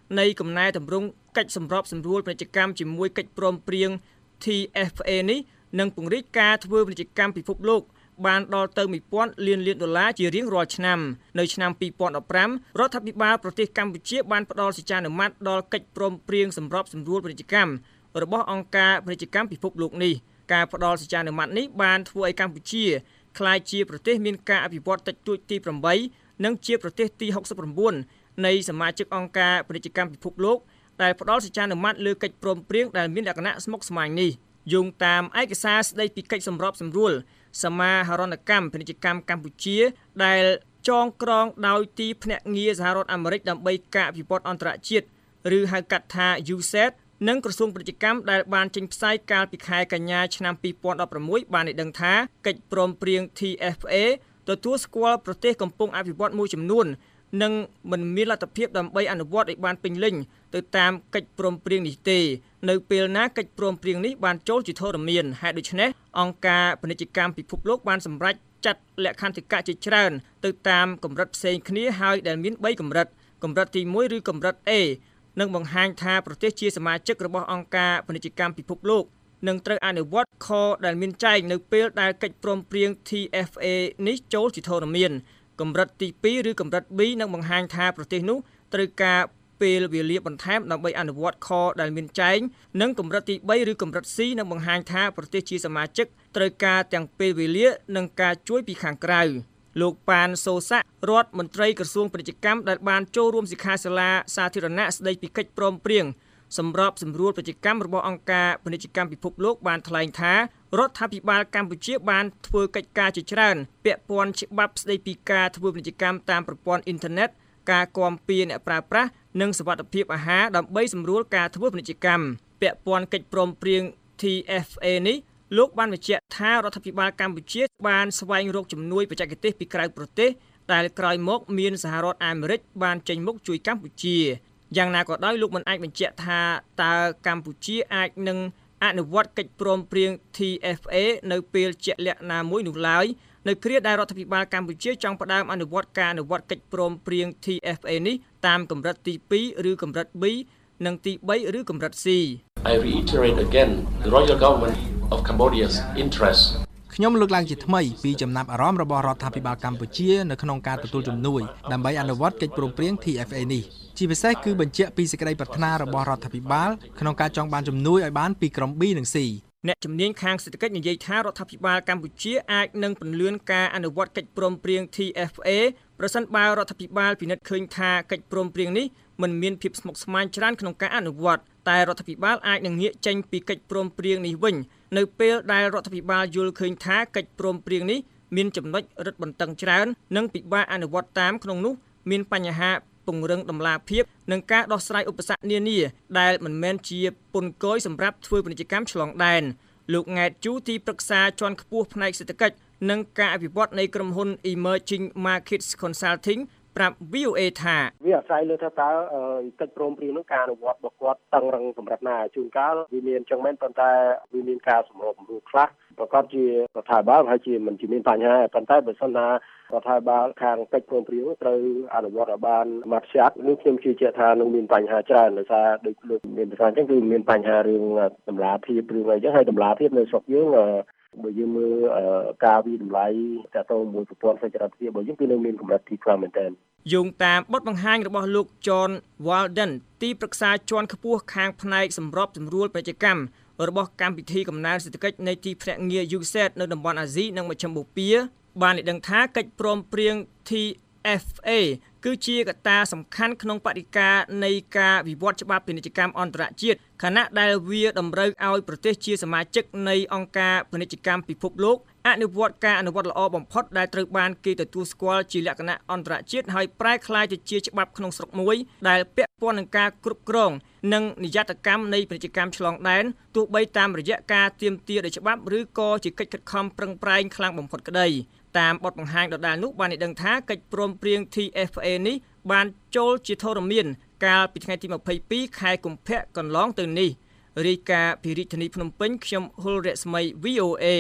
នៃកំណែតម្រង់កិច្ចសម្របសម្រួលពាណិជ្ជកម្មជាមួយកិច្ចព្រមព្រៀង T F A នេះនឹងពង្រីកការធ្វើពាណិជ្ជកម្មពិភពលោកបានដល់ទៅone thousandលានលានដុល្លារជារៀងរាល់ឆ្នាំនៅឆ្នាំtwo thousand fifteenរដ្ឋាភិបាលប្រទេសកម្ពុជាបានផ្ដល់សេចក្ដីអនុម័តដល់កិច្ចព្រមព្រៀងសម្របសម្រួលពាណិជ្ជកម្មរបស់អង្គការពាណិជ្ជកម្មពិភពលោកនេះការផ្ដល់សេចក្ដីអនុម័តនេះបានធ្វើឲ្យកម្ពុជាក្លាយជាប្រទេសមានការអភិវឌ្ឍតិចតួចទីeightនិងជាប្រទេសទីsixty-nineនៃសមាជិកអង្គការពាណិជ្ជកម្មពិភពលោកដែលផ្ដល់សេចក្ដីអនុម័តលើកិច្ចព្រមព្រៀងដែលមានលក្ខណៈស្មុគស្មាញនេះយោងតាមឯកសារស្ដីពីកិច្ចសម្របសម្រួលសមាហរណកម្មពាណិជ្ជកម្មកម្ពុជាដែលចងក្រងដោយទីភ្នាក់ងារសហរដ្ឋអាមេរិកដើម្បីការអភិវឌ្ឍអន្តរជាតិឬហៅកាត់ថា U S A I D និងក្រសួងពាណិជ្ជកម្មដែលបានចេញផ្សាយកាលពីខែកញ្ញាឆ្នាំtwo thousand sixteenបានឲ្យដឹងថាកិច្ចព្រមព្រៀង T F A ទទួលស្គាល់ប្រទេសកំពុងអភិវឌ្ឍមួយចំនួននិងមិនមានលទ្ធភាពដើម្បីអនុវត្តឲ្យបានពេញលេញទៅតាមកិច្ចព្រមព្រៀងនេះទេនៅពេលណាកិច្ចព្រមព្រៀងនេះបានចូលជាធរមានហេតុដូច្នេះអង្គការពាណិជ្ជកម្មពិភពលោកបានសម្រេចចាត់លក្ខន្តិកៈជាច្រើនទៅតាមកម្រិតផ្សេងគ្នាហើយដែលមានthreeកម្រិតកម្រិតទីoneឬកម្រិត A នឹងបង្ហាញថាប្រទេសជាសមាជិករបស់អង្គការពាណិជ្ជកម្មពិភពលោកនឹងត្រូវអនុវត្តខដែលមានចែងនៅពេលដែលកិច្ចព្រមព្រៀង T F A នេះចូលជាធរមានកម្រិតទីtwoឬកម្រិត B នឹងបង្ហាញថាប្រទេសនោះត្រូវការពេលវេលាបន្ថែមដើម្បីអនុវត្តខដែលមានចែងនិងកម្រិតទីthreeឬកម្រិត C នឹងបង្ហាញថាប្រទេសជាសមាជិកត្រូវការទាំងពេលវេលានិងការជួយពីខាងក្រៅលោកប៉ានសូសាក់រដ្ឋមន្ត្រីក្រសួងពាណិជ្ជកម្មដែលបានចូលរួមសិក្ខាសាលាសាធារណៈស្ដីពីកិច្ចព្រមព្រៀងសម្របសម្រួលពាណិជ្ជកម្មរបស់អង្គការពាណិជ្ជកម្មពិភពលោកបានថ្លែងថារដ្ឋាភិបាលកម្ពុជាបានធ្វើកិច្ចការជាច្រើនពាក់ព័ន្ធច្បាប់ស្ដីពីការធ្វើពាណិជ្ជកម្មតាមប្រព័ន្ធអ៊ីនធឺណិតការគាំពៀអ្នកប្រើប្រាស់និងសុវត្ថិភាពអាហារដើម្បីសម្រួលការធ្វើពាណិជ្ជកម្មពាក់ព័ន្ធកិច្ចព្រមព្រៀង T F A នេះលោកបានបញ្ជាក់ថារដ្ឋាភិបាលកម្ពុជាបានស្វែងរកជំនួយបច្ចេកទេសពីក្រៅប្រទេសដែលក្រោយមកមានសហរដ្ឋអាមេរិកបានចេញមុខជួយកម្ពុជាយ៉ាងណាក៏ដោយលោកមិនអាចបញ្ជាក់ថាតើកម្ពុជាអាចនឹងអនុវត្តកិច្ចព្រមព្រៀង T F A នៅពេលជាក់លាក់ណាមួយនោះឡើយនៅគ្រាដែលរដ្ឋាភិបាលកម្ពុជាចង់ផ្ដើមអនុវត្តការអនុវត្តកិច្ចព្រមព្រៀង T F A នេះតាមកម្រិតទីtwoឬកម្រិត B និងទីthreeឬកម្រិត C I reiterate again the Royal Government of Cambodia's interest ខ្ញុំលើកឡើងជាថ្មីពីចំណាប់អារម្មណ៍របស់រដ្ឋាភិបាលកម្ពុជានៅក្នុងការទទួលជំនួយដើម្បីអនុវត្តកិច្ចព្រមព្រៀង T F A នេះជាពិសេសគឺបញ្ជាក់ពីសេចក្តីប្រាថ្នារបស់រដ្ឋាភិបាលក្នុងការចង់បានជំនួយឲ្យបានពីក្រុម B និង C អ្នកជំនាញខាងសេដ្ឋកិច្ចនិយាយថារដ្ឋាភិបាលកម្ពុជាអាចនឹងពន្លឿនការអនុវត្តកិច្ចព្រមព្រៀង T F A ប្រសិនបើរដ្ឋាភិបាលពិនិត្យឃើញថាកិច្ចព្រមព្រៀងនេះមិនមានភាពស្មុគស្មាញច្រើនក្នុងការអនុវត្តតែរដ្ឋាភិបាលអាចនឹងងាកចេញពីកិច្ចព្រមព្រៀងនេះវិញនៅពេលដែលរដ្ឋាភិបាលយល់ឃើញថាកិច្ចព្រមព្រៀងនេះមានចំណុចរឹតបន្តឹងច្រើននិងពិបាកអនុវត្តតាមក្នុងនោះមានបញ្ហាពង្រឹងតម្លាភាពនិងការដោះស្រាយឧបសគ្គនានាដែលមិនមែនជាពន្ធគយសម្រាប់ធ្វើពាណិជ្ជកម្មឆ្លងដែនលោកង៉ែតជូទីប្រឹក្សាជាន់ខ្ពស់ផ្នែកសេដ្ឋកិច្ចនិងការអភិវឌ្ឍនៃក្រុមហ៊ុន Emerging Markets Consulting ប្រាប់ V O A ថាវាអាស្រ័យលើថាតើកិច្ចព្រមព្រៀងនោះការអនុវត្តរបស់គាត់តឹងរឹងសម្រាប់ណាជួនកាលវាមានចឹងមែនប៉ុន្តែវាមានការសម្របសម្រួលខ្លះប្រកបជារដ្ឋាភិបាលហើយជាមិនជាមានបញ្ហាប៉ុន្តែបើសិនណារដ្ឋាភិបាលខាងកិច្ចព្រមព្រៀងត្រូវអនុវត្តឲ្យបានម៉ាត់ស្អាតនោះខ្ញុំជឿជាក់ថានឹងមានបញ្ហាច្រើនដោយសារដូចលោកមានប្រសាសន៍ចឹងគឺមានបញ្ហារឿងតម្លាភាពរឿងអីចឹងហើយតម្លាភាពនៅស្រុកយើងបើយើងមើលការវិតម្លៃតទៅមួយប្រព័ន្ធសេដ្ឋកិច្ចរបស់យើងគឺនៅមានកម្រិតទីខ្លាំងមែនទែនយោងតាមបទបង្ហាញរបស់លោក John Walden ទីប្រឹក្សាជាន់ខ្ពស់ខាងផ្នែកសម្របសម្រួលពាណិជ្ជកម្មរបស់កម្មវិធីកំណើនសេដ្ឋកិច្ចនៃទីភ្នាក់ងារ U S A I D នៅតំបន់អាស៊ីនិងមជ្ឈមបូព៌ាបានឲ្យដឹងថាកិច្ចព្រមព្រៀង T F A គឺជាកត្តាសំខាន់ក្នុងបរិការនៃការវិវត្តច្បាប់ពាណិជ្ជកម្មអន្តរជាតិខណៈដែលវាតម្រូវឲ្យប្រទេសជាសមាជិកនៃអង្គការពាណិជ្ជកម្មពិភពលោកអនុវត្តការអនុវត្តល្អបំផុតដែលត្រូវបានគេទទួលស្គាល់ជាលក្ខណៈអន្តរជាតិហើយប្រែក្លាយទៅជាច្បាប់ក្នុងស្រុកមួយដែលពាក់ព័ន្ធនឹងការគ្រប់គ្រងនិងនិយត្តកម្មនៃពាណិជ្ជកម្មឆ្លងដែនទោះបីតាមរយៈការទាមទារដោយច្បាប់ឬក៏ជាកិច្ចខិតខំប្រឹងប្រែងខ្លាំងបំផុតក្តីតាមបទបង្ហាញដដែលនោះបានឲ្យដឹងថាកិច្ចព្រមព្រៀង T F A នេះបានចូលជាធរមានកាលពីថ្ងៃទីtwenty-twoខែកុម្ភៈកន្លងទៅនេះរាយការណ៍ពីរាជធានីភ្នំពេញខ្ញុំហុលរស្មី V O A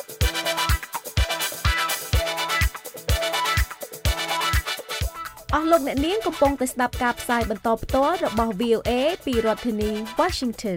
អស់លោកអ្នកនាងកំពុងតែស្ដាប់ការផ្សាយបន្តផ្ទាល់របស់ វី អូ เอ ពីរដ្ឋធានី Washington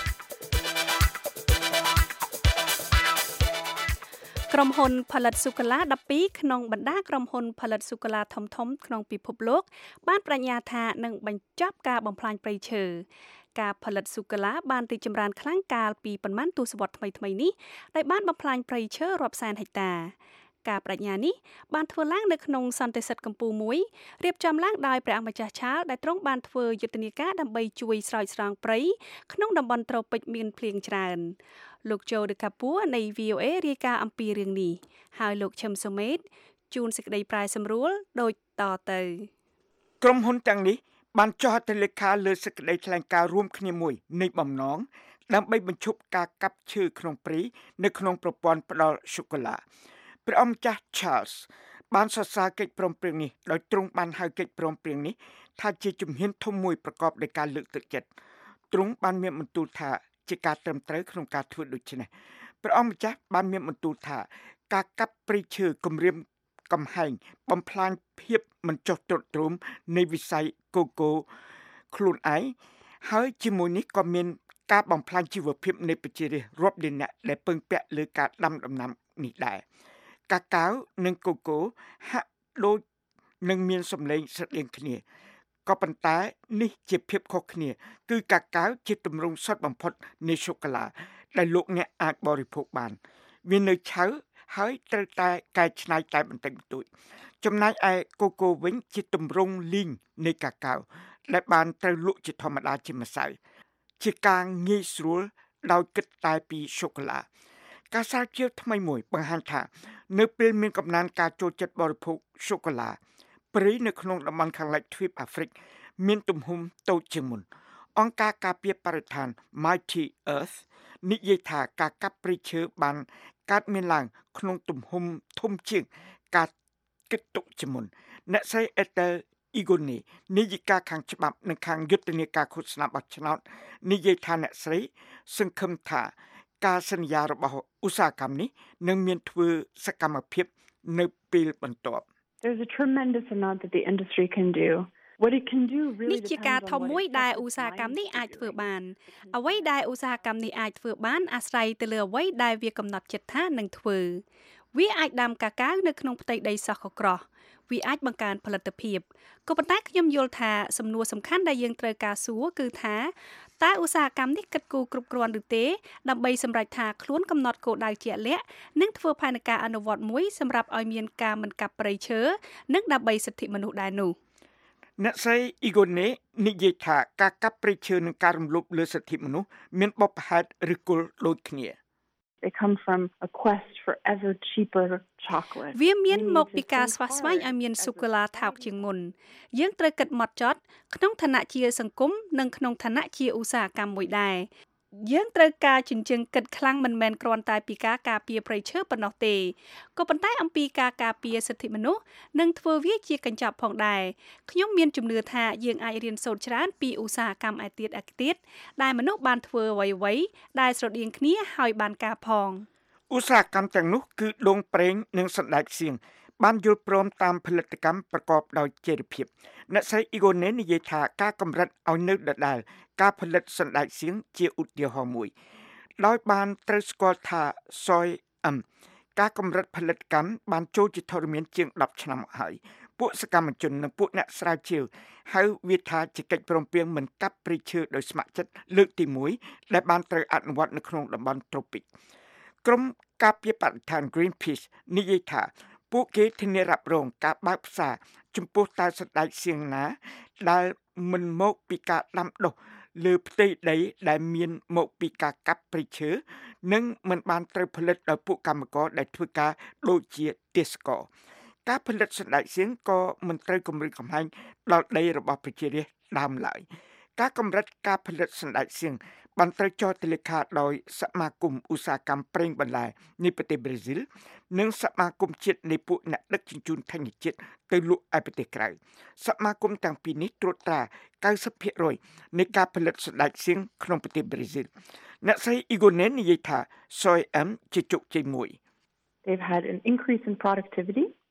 ក្រុមហ៊ុនផលិតស៊ូកូឡាដប់ពីរក្នុងបណ្ដាក្រុមហ៊ុនផលិតស៊ូកូឡាធំៗក្នុងពិភពលោកបានបញ្ញាថានឹងបញ្ចប់ការបំផ្លាញព្រៃឈើការផលិតស៊ូកូឡាបានរីកចម្រើនខ្លាំងកាលពីប៉ុន្មានទសវត្សរ៍ថ្មីៗនេះដែលបានបំផ្លាញព្រៃឈើរាប់សែនហិកតាការបញ្ញានេះបានធ្វើឡើងនៅក្នុងសន្និសីទកម្ពុជាមួយរៀបចំឡើងដោយព្រះអង្គម្ចាស់ឆាលដែលទ្រង់បានធ្វើយុទ្ធនាការដើម្បីជួយស្រោចស្រង់ព្រៃក្នុងតំបន់ត្រូពិចមានភ្លៀងច្រើនលោកโจ ដេកាពួរនៃ វី អូ เอ រាយការណ៍អំពីរឿងនេះហើយលោកឈឹមសុមេតជួនសេចក្តីប្រាយសម្រួលដូចតទៅក្រុមហ៊ុនទាំងនេះបានចុះហត្ថលេខាលើសេចក្តីថ្លែងការណ៍រួមគ្នាមួយនៃបំណងដើម្បីបញ្ឈប់ការកាប់ឈើក្នុងព្រៃនៅក្នុងប្រព័ន្ធផ្ដល់ស៊ូកូឡាព្រះអង្គម្ចាស់ Charles បានសរសើរកិច្ចព្រមព្រៀងនេះដោយទ្រង់បានហៅកិច្ចព្រមព្រៀងនេះថាជាជំហានធំមួយប្រកបដោយការលើកទឹកចិត្តទ្រង់បានមានបន្ទូលថាជាការត្រឹមត្រូវក្នុងការធ្វើដូច្នេះព្រះអង្គម្ចាស់បានមានបន្ទូលថាការកាប់ព្រៃឈើគម្រាមកំហែងបំផ្លាញភាពមិនចុះទ្រុឌទ្រោមនៃវិស័យកូកូខ្លួនឯងហើយជាមួយនេះក៏មានការបំផ្លាញជីវភាពនៃប្រជារាស្ត្ររាប់លាននាក់ដែលពឹងពាក់លើការដាំដំណាំនេះដែរកាកាវនិងកូកូហាក់ដូចនឹងមានសម្លេងស្រដៀងគ្នាក៏ប៉ុន្តែនេះជាភាពខុសគ្នាគឺកាកាវជាទម្រង់សុទ្ធបំផុតនៃសូកូឡាដែលលោកអ្នកអាចបរិភោគបានវានៅឆៅហើយត្រូវតែកែច្នៃតែបន្តិចបន្តួចចំណែកឯកូកូវិញជាទម្រង់លីងនៃកាកាវដែលបានត្រូវលក់ជាធម្មតាជាម្សៅជាការងាយស្រួលដោយគិតតែពីសូកូឡាការស្រាវជ្រាវថ្មីមួយបង្ហាញថានៅពេលមានកំណើនការចូលចិត្តបរិភោគសូកូឡាព្រៃនៅក្នុងតំបន់ខាងលិចទ្វីបអាហ្វ្រិកមានទំហំតូចជាងមុនអង្គការការពារបរិស្ថាន Mighty Earth និយាយថាការកាប់ព្រៃឈើបានកើតមានឡើងក្នុងទំហំធំជាងការគិតទុកជាមុនអ្នកស្រី Ethel Igone នាយិកាខាងច្បាប់និងខាងយុទ្ធនាការឃោសនាបោះឆ្នោតនិយាយថាអ្នកស្រីសង្ឃឹមថាការសន្យារបស់ឧស្សាហកម្មនេះនឹងមានធ្វើសកម្មភាពនៅពេលបន្ទាប់ There's a tremendous amount that the industry can do. What it can do really នេះជាការធំមួយដែលឧស្សាហកម្មនេះអាចធ្វើបានអ្វីដែលឧស្សាហកម្មនេះអាចធ្វើបានអាស្រ័យទៅលើអ្វីដែលវាកំណត់ចិត្តថានឹងធ្វើវាអាចដាំកាកាវនៅក្នុងផ្ទៃដីសកក្រោះវាអាចបង្កើនផលិតភាពក៏ប៉ុន្តែខ្ញុំយល់ថាសំណួរសំខាន់ដែលយើងត្រូវការសួរគឺថាតើឧស្សាហកម្មនេះគិតគូរគ្រប់គ្រាន់ឬទេដើម្បីសម្រេចថាខ្លួនកំណត់គោលដៅជាក់លាក់និងធ្វើផែនការអនុវត្តមួយសម្រាប់ឲ្យមានការមិនកាប់ព្រៃឈើនិងដើម្បីសិទ្ធិមនុស្សដែរនោះអ្នកស្រី Igone និយាយថាការកាប់ព្រៃឈើនិងការរំលោភលើសិទ្ធិមនុស្សមានបបហេតុឬគល់ដូចគ្នា They come from a quest for ever cheaper chocolate. វាមានមកពីការស្វះស្វែងឲ្យមានស៊ូកូឡាថោកជាងមុនយើងត្រូវគិតហ្មត់ចត់ក្នុងឋានៈជាសង្គមនិងក្នុងឋានៈជាឧស្សាហកម្មមួយដែរយើងត្រូវការជញ្ជឹងគិតខ្លាំងមិនមែនគ្រាន់តែពីការការពារព្រៃឈើប៉ុណ្ណោះទេក៏ប៉ុន្តែអំពីការការពារសិទ្ធិមនុស្សនិងធ្វើវាជាកញ្ចប់ផងដែរខ្ញុំមានជំនឿថាយើងអាចរៀនសូត្រច្រើនពីឧស្សាហកម្មឯទៀតឯទៀតដែលមនុស្សបានធ្វើអ្វីៗដែលស្រដៀងគ្នាហើយបានការផងឧស្សាហកម្មទាំងនោះគឺដងប្រេងនិងសណ្ដែកសៀងបានយល់ព្រមតាមផលិតកម្មប្រកបដោយចីរភាពអ្នកស្រី Igone និយាយថាការកម្រិតឲ្យនៅដដែលការផលិតសណ្ដែកសៀងជាឧទាហរណ៍មួយដោយបានត្រូវស្គាល់ថា Soy M ការកម្រិតផលិតកម្មបានចូលជាធរមានជាងដប់ឆ្នាំហើយពួកសកម្មជននិងពួកអ្នកស្រាវជ្រាវហៅវាថាជាកិច្ចព្រមព្រៀងមិនកាប់ព្រៃឈើដោយស្ម័គ្រចិត្តលើកទីមួយដែលបានត្រូវអនុវត្តនៅក្នុងតំបន់ត្រូពិកក្រុមការពារបរិស្ថាន Greenpeace និយាយថាពួកគេធានារ៉ាប់រងការបើកផ្សារចំពោះតើសណ្ដែកសៀងណាដែលមិនមកពីការដាំដុះលើផ្ទៃដីដែលមានមកពីការកាប់ព្រៃឈើនិងមិនបានត្រូវផលិតដោយពួកកម្មករដែលធ្វើការដូចជាទេសកលការផលិតសណ្ដែកសៀងក៏មិនត្រូវគំរាមកំហែងដល់ដីរបស់ប្រជារាស្ត្រដើមឡើយការកម្រិតការផលិតសណ្ដែកសៀងបានត្រូវចុះហត្ថលេខាដោយសមាគមឧស្សាហកម្មប្រេងបន្លែនៃប្រទេសប្រេស៊ីលនិងសមាគមជាតិនៃពួកអ្នកដឹកជញ្ជូនធញ្ញជាតិទៅលក់ឯប្រទេសក្រៅសមាគមទាំងពីរនេះត្រួតត្រា កៅសិបភាគរយ នៃការផលិតសណ្ដែកសៀងក្នុងប្រទេសប្រេស៊ីលអ្នកស្រី Igone និយាយថា Soy M ជាជោគជ័យមួយ They've had an increase in productivity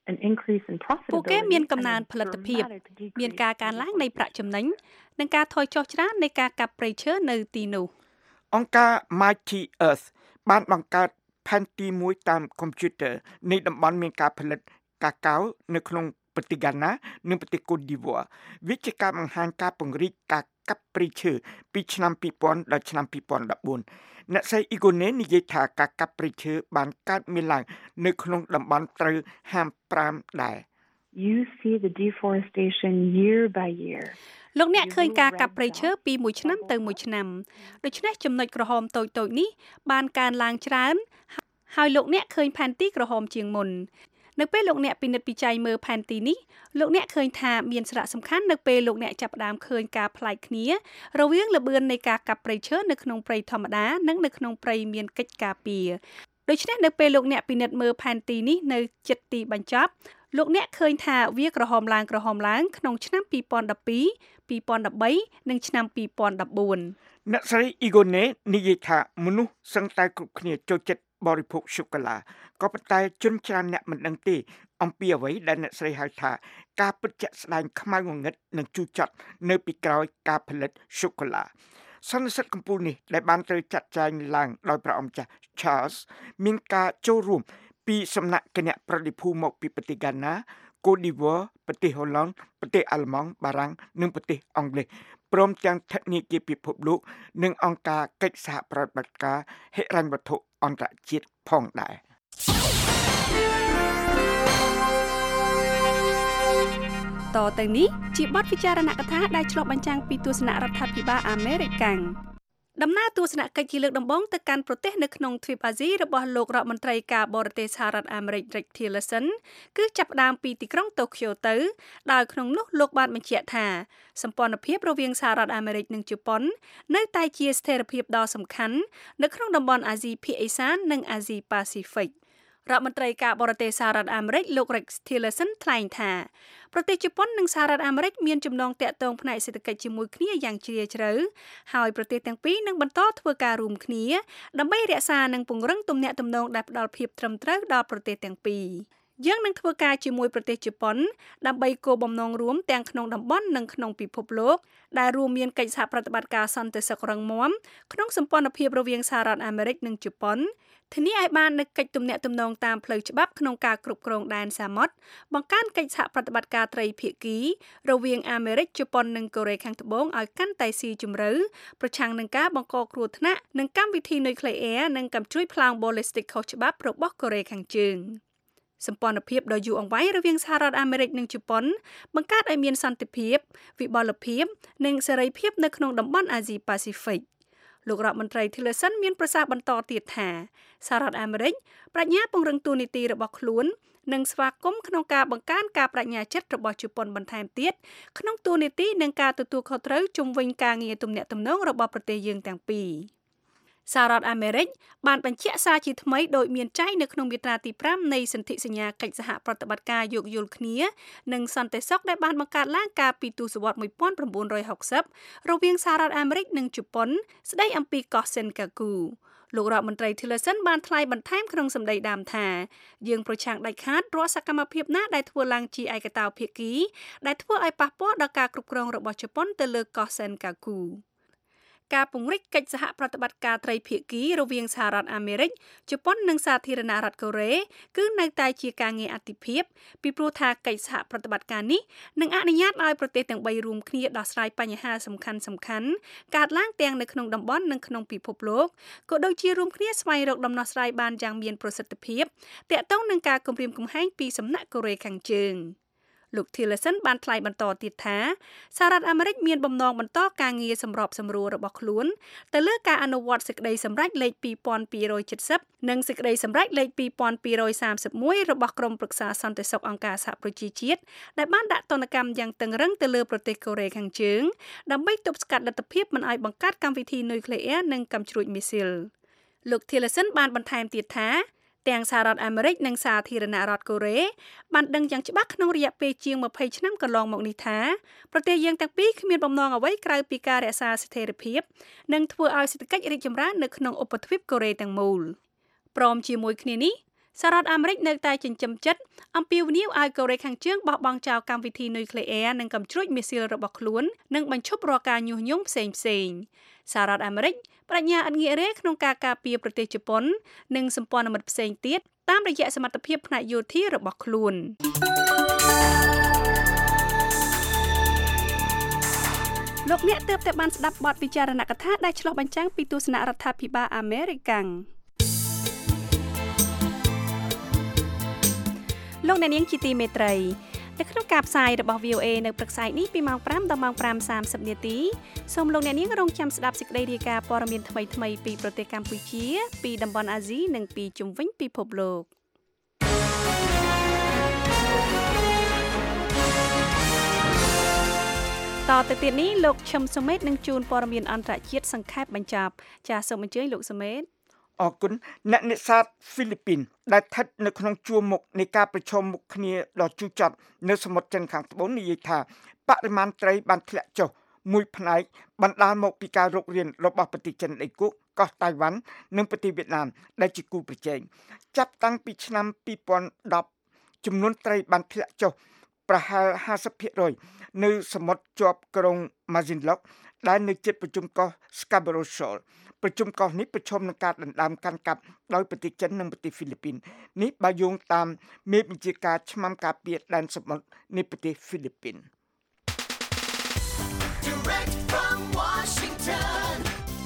an increase in ពួកគេ profitability មានកំណើន and a ផលិតភាព dramatic decrease មានការកើនឡើងនៃប្រាក់ចំណេញនិងការថយចុះច្រើននៃការកាប់ព្រៃឈើនៅទីនោះអង្គការ Mighty Earth បានបង្កើតផែនទីមួយតាមកុំព្យូទ័រនៃតំបន់មានការផលិតកាកាវនៅក្នុងប្រទេសហ្គាណានិងប្រទេសកូតឌីវ៉ាវាជាការបង្ហាញការពង្រីកការកាប់ព្រៃឈើពីឆ្នាំពីរពាន់ដល់ឆ្នាំពីរពាន់ដប់បួនអ្នកស្រីអ៊ីហ្គូណេនិយាយថាការកាប់ព្រៃឈើបានកើតមានឡើងនៅក្នុងតំបន់ត្រូវហាមប្រាមដែរ You see the deforestation year by year. លោកអ្នកឃើញការកាប់ព្រៃឈើពីមួយឆ្នាំទៅមួយឆ្នាំដូច្នេះចំណុចក្រហមតូចៗនេះបានកើនឡើងច្រើនហើយលោកអ្នកឃើញផែនទីក្រហមជាងមុននៅពេលលោកអ្នកពិនិត្យពិច័យមើលផែនទីនេះលោកអ្នកឃើញថាមានសារៈសំខាន់នៅពេលលោកអ្នកចាប់ផ្ដើមឃើញការប្លែកគ្នារវាងល្បឿននៃការកាប់ព្រៃឈើនៅក្នុងព្រៃធម្មតានិងនៅក្នុងព្រៃមានកិច្ចការពារដូច្នេះនៅពេលលោកអ្នកពិនិត្យមើលផែនទីនេះនៅជិតទីបញ្ចប់លោកអ្នកឃើញថាវាក្រហមឡើងក្រហមឡើងក្នុងឆ្នាំពីរពាន់ដប់ពីរ ពីរពាន់ដប់បីនិងឆ្នាំពីរពាន់ដប់បួនអ្នកស្រីអ៊ីហ្គូណេនិយាយថាមនុស្សសឹងតែគ្រប់គ្នាចូលចិត្តបរិភោគសូកូឡាក៏ប៉ុន្តែជនច្រើនអ្នកមិនដឹងទេអំពីអ្វីដែលអ្នកស្រីហៅថាការពិតជាក់ស្ដែងខ្មៅងងឹតនិងជូរចត់នៅពីក្រោយការផលិតសូកូឡាសន្និសីទកំពូលនេះដែលបានត្រូវចាត់ចែងឡើងដោយព្រះអង្គម្ចាស់ Charles មានការចូលរួមពីសំណាក់គណៈប្រតិភូមកពីប្រទេសហ្គាណាកូតឌីវ៉ាប្រទេសហូឡង់ប្រទេសអាល្លឺម៉ង់បារាំងនិងប្រទេសអង់គ្លេសព្រមទាំងធនាគារពិភពលោកនិងអង្គការកិច្ចសហប្រតិបត្តិការហិរញ្ញវត្ថុអន្តរជាតិផងដែរតទៅនេះជាបទពិចារណកថាដែលឆ្លុះបញ្ចាំងពីទស្សនៈរដ្ឋាភិបាលអាមេរិកដំណើរទស្សនកិច្ចជាលើកដំបូងទៅកាន់ប្រទេសនៅក្នុងទ្វីបអាស៊ីរបស់លោករដ្ឋមន្ត្រីការបរទេសសហរដ្ឋអាមេរិក Rex Tillerson គឺចាប់ផ្ដើមពីទីក្រុងតូក្យូទៅដោយក្នុងនោះលោកបានបញ្ជាក់ថាសម្ព័ន្ធភាពរវាងសហរដ្ឋអាមេរិកនិងជប៉ុននៅតែជាស្ថិរភាពដ៏សំខាន់នៅក្នុងតំបន់អាស៊ីភាគឦសាននិងអាស៊ីប៉ាស៊ីហ្វិករដ្ឋមន្ត្រីការបរទេសសហរដ្ឋអាមេរិកលោក Rex Tillerson ថ្លែងថាប្រទេសជប៉ុននិងសហរដ្ឋអាមេរិកមានចំណងទាក់ទងផ្នែកសេដ្ឋកិច្ចជាមួយគ្នាយ៉ាងជ្រាលជ្រៅហើយប្រទេសទាំងពីរនឹងបន្តធ្វើការរួមគ្នាដើម្បីរក្សានិងពង្រឹងទំនាក់ទំនងដែលផ្ដល់ភាពត្រឹមត្រូវដល់ប្រទេសទាំងពីរយើងនឹងធ្វើការជាមួយប្រទេសជប៉ុនដើម្បីគោលបំណងរួមទាំងក្នុងតំបន់និងក្នុងពិភពលោកដែលរួមមានកិច្ចសហប្រតិបត្តិការសន្តិសុខរឹងមាំក្នុងសម្ព័ន្ធភាពរវាងសហរដ្ឋអាមេរិកនិងជប៉ុនធានាឲ្យបាននូវកិច្ចទំនាក់ទំនងតាមផ្លូវច្បាប់ក្នុងការគ្រប់គ្រងដែនសមុទ្របង្កើនកិច្ចសហប្រតិបត្តិការត្រីភាគីរវាងអាមេរិកជប៉ុននិងកូរ៉េខាងត្បូងឲ្យកាន់តែស៊ីជម្រៅប្រឆាំងនឹងការបង្កគ្រោះថ្នាក់និងកម្មវិធីនុយក្លេអ៊ែរនិងកាំជ្រួចប្លង់បូលីស្ទិកខុសច្បាប់របស់កូរ៉េខាងជើងសម្ព័ន្ធភាពដ៏យូរអង្វែងរវាងសហរដ្ឋអាមេរិកនិងជប៉ុនបង្កើតឲ្យមានសន្តិភាពវិបលភាពនិងសេរីភាពនៅក្នុងតំបន់អាស៊ីប៉ាស៊ីហ្វិកលោករដ្ឋមន្ត្រី Tillerson មានប្រសាសន៍បន្តទៀតថាសហរដ្ឋអាមេរិកប្រាជ្ញាពង្រឹងទូនីតិរបស់ខ្លួននិងស្វាគមន៍ក្នុងការបង្កើនការប្រាជ្ញាចិត្តរបស់ជប៉ុនបន្ថែមទៀតក្នុងទូនីតិនិងការទទួលខុសត្រូវជុំវិញការងារទំនាក់ទំនងរបស់ប្រទេសយើងទាំងពីរសហរដ្ឋអាមេរិកបានបញ្ជាក់សារជាថ្មីដោយមានចែងនៅក្នុងមាត្រាទីប្រាំនៃសន្ធិសញ្ញាកិច្ចសហប្រតិបត្តិការយោគយល់គ្នានិងសន្តិសុខដែលបានបង្កើតឡើងកាលពីទសវត្សរ៍nineteen sixtyរវាងសហរដ្ឋអាមេរិកនិងជប៉ុនស្ដីអំពីកោះ Senkaku លោករដ្ឋមន្ត្រី Tillerson បានថ្លែងបន្ថែមក្នុងសម្ដីដើមថាយើងប្រឆាំងដាច់ខាតរាល់សកម្មភាពណាដែលធ្វើឡើងជាឯកតោភាគីដែលធ្វើឲ្យប៉ះពាល់ដល់ការគ្រប់គ្រងរបស់ជប៉ុនទៅលើកោះ Senkakuការពង្រីកកិច្ចសហប្រតិបត្តិការត្រីភាគីរវាងសហរដ្ឋអាមេរិកជប៉ុននិងសាធារណរដ្ឋកូរ៉េគឺនៅតែជាការងារអាទិភាពពីព្រោះថាកិច្ចសហប្រតិបត្តិការនេះនឹងអនុញ្ញាតឲ្យប្រទេសទាំងបីរួមគ្នាដោះស្រាយបញ្ហាសំខាន់សំខាន់កើតឡើងទាំងនៅក្នុងតំបន់និងក្នុងពិភពលោកក៏ដូចជារួមគ្នាស្វែងរកដំណោះស្រាយបានយ៉ាងមានប្រសិទ្ធភាពទាក់ទងនឹងការគំរាមកំហែងពីសំណាក់កូរ៉េខាងជើងលោក Tillerson បានថ្លែងបន្តទៀតថាសហរដ្ឋអាមេរិកមានបំណងបន្តការងារសម្របសម្រួលរបស់ខ្លួនទៅលើការអនុវត្តសេចក្តីសម្រេចលេខtwo thousand two hundred seventyនិងសេចក្តីសម្រេចលេខtwo thousand two hundred thirty-oneរបស់ក្រុមប្រឹក្សាសន្តិសុខអង្គការសហប្រជាជាតិដែលបានដាក់ទណ្ឌកម្មយ៉ាងតឹងរ៉ឹងទៅលើប្រទេសកូរ៉េខាងជើងដើម្បីទប់ស្កាត់លទ្ធភាពមិនឲ្យបង្កើតកម្មវិធីនុយក្លេអ៊ែរនិងកាំជ្រួចមីស៊ីលលោក Tillerson បានបន្ថែមទៀតថាទាំងសហរដ្ឋអាមេរិកនិងសាធារណរដ្ឋកូរ៉េបានដឹងយ៉ាងច្បាស់ក្នុងរយៈពេលជាងtwentyឆ្នាំកន្លងមកនេះថាប្រទេសយើងទាំងពីរគ្មានបំណងអ្វីក្រៅពីការរក្សាស្ថិរភាពនិងធ្វើឲ្យសេដ្ឋកិច្ចរីកចម្រើននៅក្នុងឧបទ្វីបកូរ៉េទាំងមូលព្រមជាមួយគ្នានេះសហរដ្ឋអាមេរិកនៅតែចិញ្ចឹមចិត្តអំពាវនាវឲ្យកូរ៉េខាងជើងបោះបង់ចោលកម្មវិធីនុយក្លេអ៊ែរនិងកំជ្រួចមីស៊ីលរបស់ខ្លួននិងបញ្ឈប់រាល់ការញុះញង់ផ្សេងៗសហរដ្ឋអាមេរិកបញ្ញាអត់ងាករេក្នុងការការពារប្រទេសជប៉ុននិងសម្ព័ន្ធមិត្តផ្សេងទៀតតាមរយៈសមត្ថភាពផ្នែកយោធារបស់ខ្លួនលោកអ្នកទើបតែបានស្ដាប់បទពិចារណកថាដែលឆ្លុះបញ្ចាំងពីទស្សនៈរដ្ឋាភិបាលអាមេរិកាំងលោកអ្នកនាងជាទីមេត្រីនៅក្នុងការផ្សាយរបស់ វី អូ เอ នៅព្រឹកស្អែកនេះពីម៉ោងប្រាំដល់ម៉ោងប្រាំសាមសិបនាទីសូមលោកអ្នកនាងរងចាំស្ដាប់សេចក្តីរាយការណ៍ព័ត៌មានថ្មីៗពីប្រទេសកម្ពុជាពីតំបន់អាស៊ីនិងពីជុំវិញពិភពលោកតទៅទៀតនេះលោកឈឹមសុមេតនឹងជួនព័ត៌មានអន្តរជាតិសង្ខេបបញ្ចប់ចាសសូមអញ្ជើញលោកសុមេតអរគុណអ្នកនេសាទហ្វីលីពីនដែលស្ថិតនៅក្នុងជួរមុខនៃការប្រជុំមុខគ្នាដ៏ជូរចត់នៅសមុទ្រចិនខាងត្បូងនិយាយថាបរិមាណត្រីបានធ្លាក់ចុះមួយផ្នែកបណ្ដាលមកពីការរុករានរបស់ប្រទេសចិនដីគោកកោះតៃវ៉ាន់និងប្រទេសវៀតណាមដែលជាគូប្រជែងចាប់តាំងពីឆ្នាំពីរពាន់ដប់ចំនួនត្រីបានធ្លាក់ចុះប្រហែល ห้าสิบភាគរយ នៅសមុទ្រជាប់ក្រុង Mazinloc ដែលនៅជិតប្រជុំកោះ Scarborough Shoal ប្រជុំកោះនេះប្រឈមនឹងការដណ្ដើមកាន់កាប់ដោយប្រទេសចិននិងប្រទេសហ្វីលីពីននេះបើយោងតាមមេបញ្ជាការឆ្មាំការពារដែនសមុទ្រនៃប្រទេសហ្វីលីពីន Direct from Washington,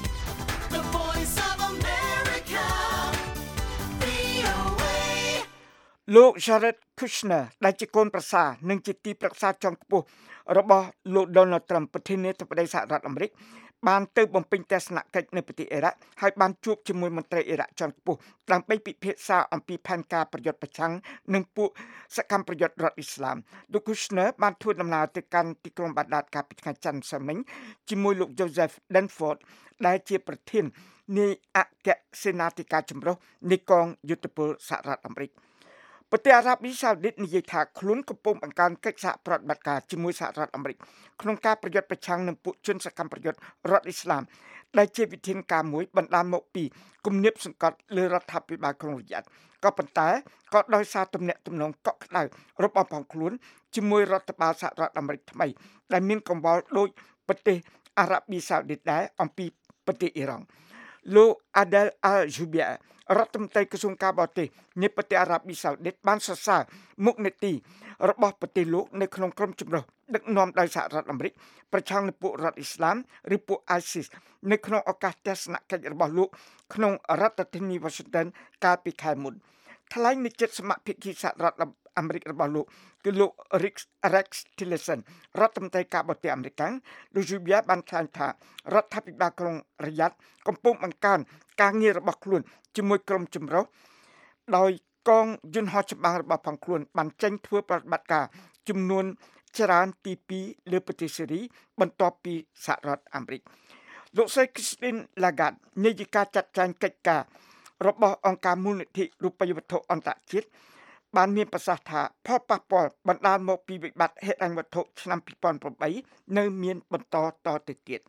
the voice of America, វី អូ เอលោក Jared Kushner ដែលជាកូនប្រសារនិងជាទីប្រឹក្សាជាន់ខ្ពស់របស់លោក Donald Trump ប្រធានាធិបតីសហរដ្ឋអាមេរិកបានទៅបំពេញទស្សនកិច្ចនៅប្រទេសអ៊ីរ៉ាក់ហើយបានជួបជាមួយមន្ត្រីអ៊ីរ៉ាក់ជាន់ខ្ពស់ដើម្បីពិភាក្សាអំពីផែនការប្រយុទ្ធប្រឆាំងនឹងពួកសកម្មប្រយុទ្ធរដ្ឋអ៊ីស្លាមលោក Kushner បានធ្វើដំណើរទៅកាន់ទីក្រុងបាដាតកាលពីថ្ងៃច័ន្ទសិលមិញជាមួយលោក Joseph Dunford ដែលជាប្រធាននៃអគ្គសេនាធិការចម្រុះនៃកងយុទ្ធពលសហរដ្ឋអាមេរិកប្រទេសអារ៉ាប៊ីសាអូឌីតនិយាយថាខ្លួនកំពុងបង្កើនកិច្ចសហប្រតិបត្តិការជាមួយសហរដ្ឋអាមេរិកក្នុងការប្រយុទ្ធប្រឆាំងនឹងពួកជនសកម្មប្រយុទ្ធរដ្ឋអ៊ីស្លាមដែលជាវិធានការមួយបណ្ដាលមកពីគំនាបសង្កត់លើរដ្ឋាភិបាលក្រុងរីយ៉ាតក៏ប៉ុន្តែក៏ដោយសារទំនាក់ទំនងកក់ក្ដៅរបស់ផងខ្លួនជាមួយរដ្ឋបាលសហរដ្ឋអាមេរិកថ្មីដែលមានកង្វល់ដូចប្រទេសអារ៉ាប៊ីសាអូឌីតដែរអំពីប្រទេសអ៊ីរ៉ង់លោក Adel Al-Jubeir រដ្ឋមន្ត្រីក្រសួងការបរទេសនៃប្រទេសអារ៉ាប៊ីសាអូឌីតបានសរសើរមុខនីតិរបស់ប្រទេសលោកនៅក្នុងក្រុមជំរុះដឹកនាំដោយសហរដ្ឋអាមេរិកប្រឆាំងនឹងពួករដ្ឋអ៊ីស្លាមឬពួក ISIS នៅក្នុងឱកាសទស្សនកិច្ចរបស់លោកក្នុងរដ្ឋធានី Washington កាលពីខែមុនថ្លែងនៅជិតសមាភិកីសហរដ្ឋអាមេរិករបស់លោកគឺលោក Rex Tillerson រដ្ឋមន្ត្រីការបរទេសអាមេរិកលោក Jubeir បានថ្លែងថារដ្ឋាភិបាលក្រុងរីយ៉ាតកំពុងបង្កើនការងាររបស់ខ្លួនជាមួយក្រុមចម្រុះដោយកងយន្តហោះចម្បាំងរបស់ផងខ្លួនបានចេញធ្វើប្រតិបត្តិការចំនួនច្រើនទីពីរលើប្រទេសសេរីបន្ទាប់ពីសហរដ្ឋអាមេរិកលោកស្រី Christine Lagarde នាយិកាចាត់ចែងកិច្ចការរបស់អង្គការមូលនិធិរូបិយវត្ថុអន្តរជាតិបានមានប្រសាសន៍ថាផលប៉ះពាល់បណ្ដាលមកពីវិបត្តិហិរញ្ញវត្ថុឆ្នាំពីរពាន់ប្រាំបីនៅមានបន្តតទៅទៀត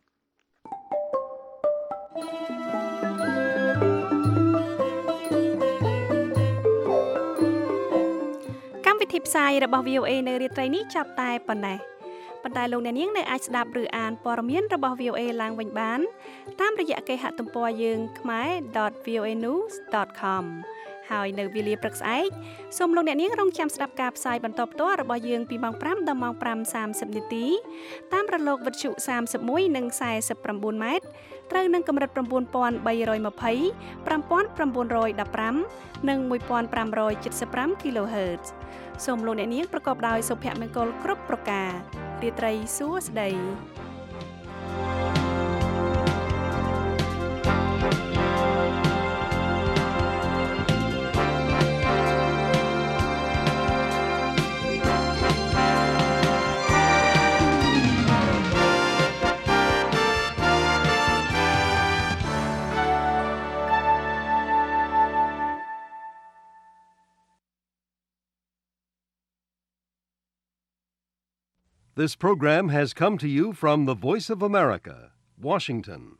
កម្មវិធីផ្សាយរបស់ វី អូ เอ នៅរាត្រីនេះចាប់តែប៉ុណ្ណេះប៉ុន្តែលោកអ្នកនាងនៅអាចស្ដាប់ឬអានព័ត៌មានរបស់ វី អូ เอ ឡើងវិញបានតាមរយៈគេហទំព័រយើង khmae dot v o a news dot com ហើយនៅវេលាព្រឹកស្អែកសូមលោកអ្នកនាងរងចាំស្ដាប់ការផ្សាយបន្តផ្ទាល់របស់យើងពីម៉ោងប្រាំដល់ម៉ោងប្រាំសាមសិបនាទីតាមរលកវិទ្យុសាមសិបមួយនិងសែសិបប្រាំបួនម៉ែត្រត្រូវនឹងកម្រិត ៩,៣២០ ប្រាំពាន់ប្រាំរយដប់ប្រាំ និង ១,៥៧៥ kHz សូមលោកអ្នកនាងប្រកបដោយសុភមង្គលគ្រប់ប្រការរាត្រីសួស្តី This program has come to you from the Voice of America, Washington.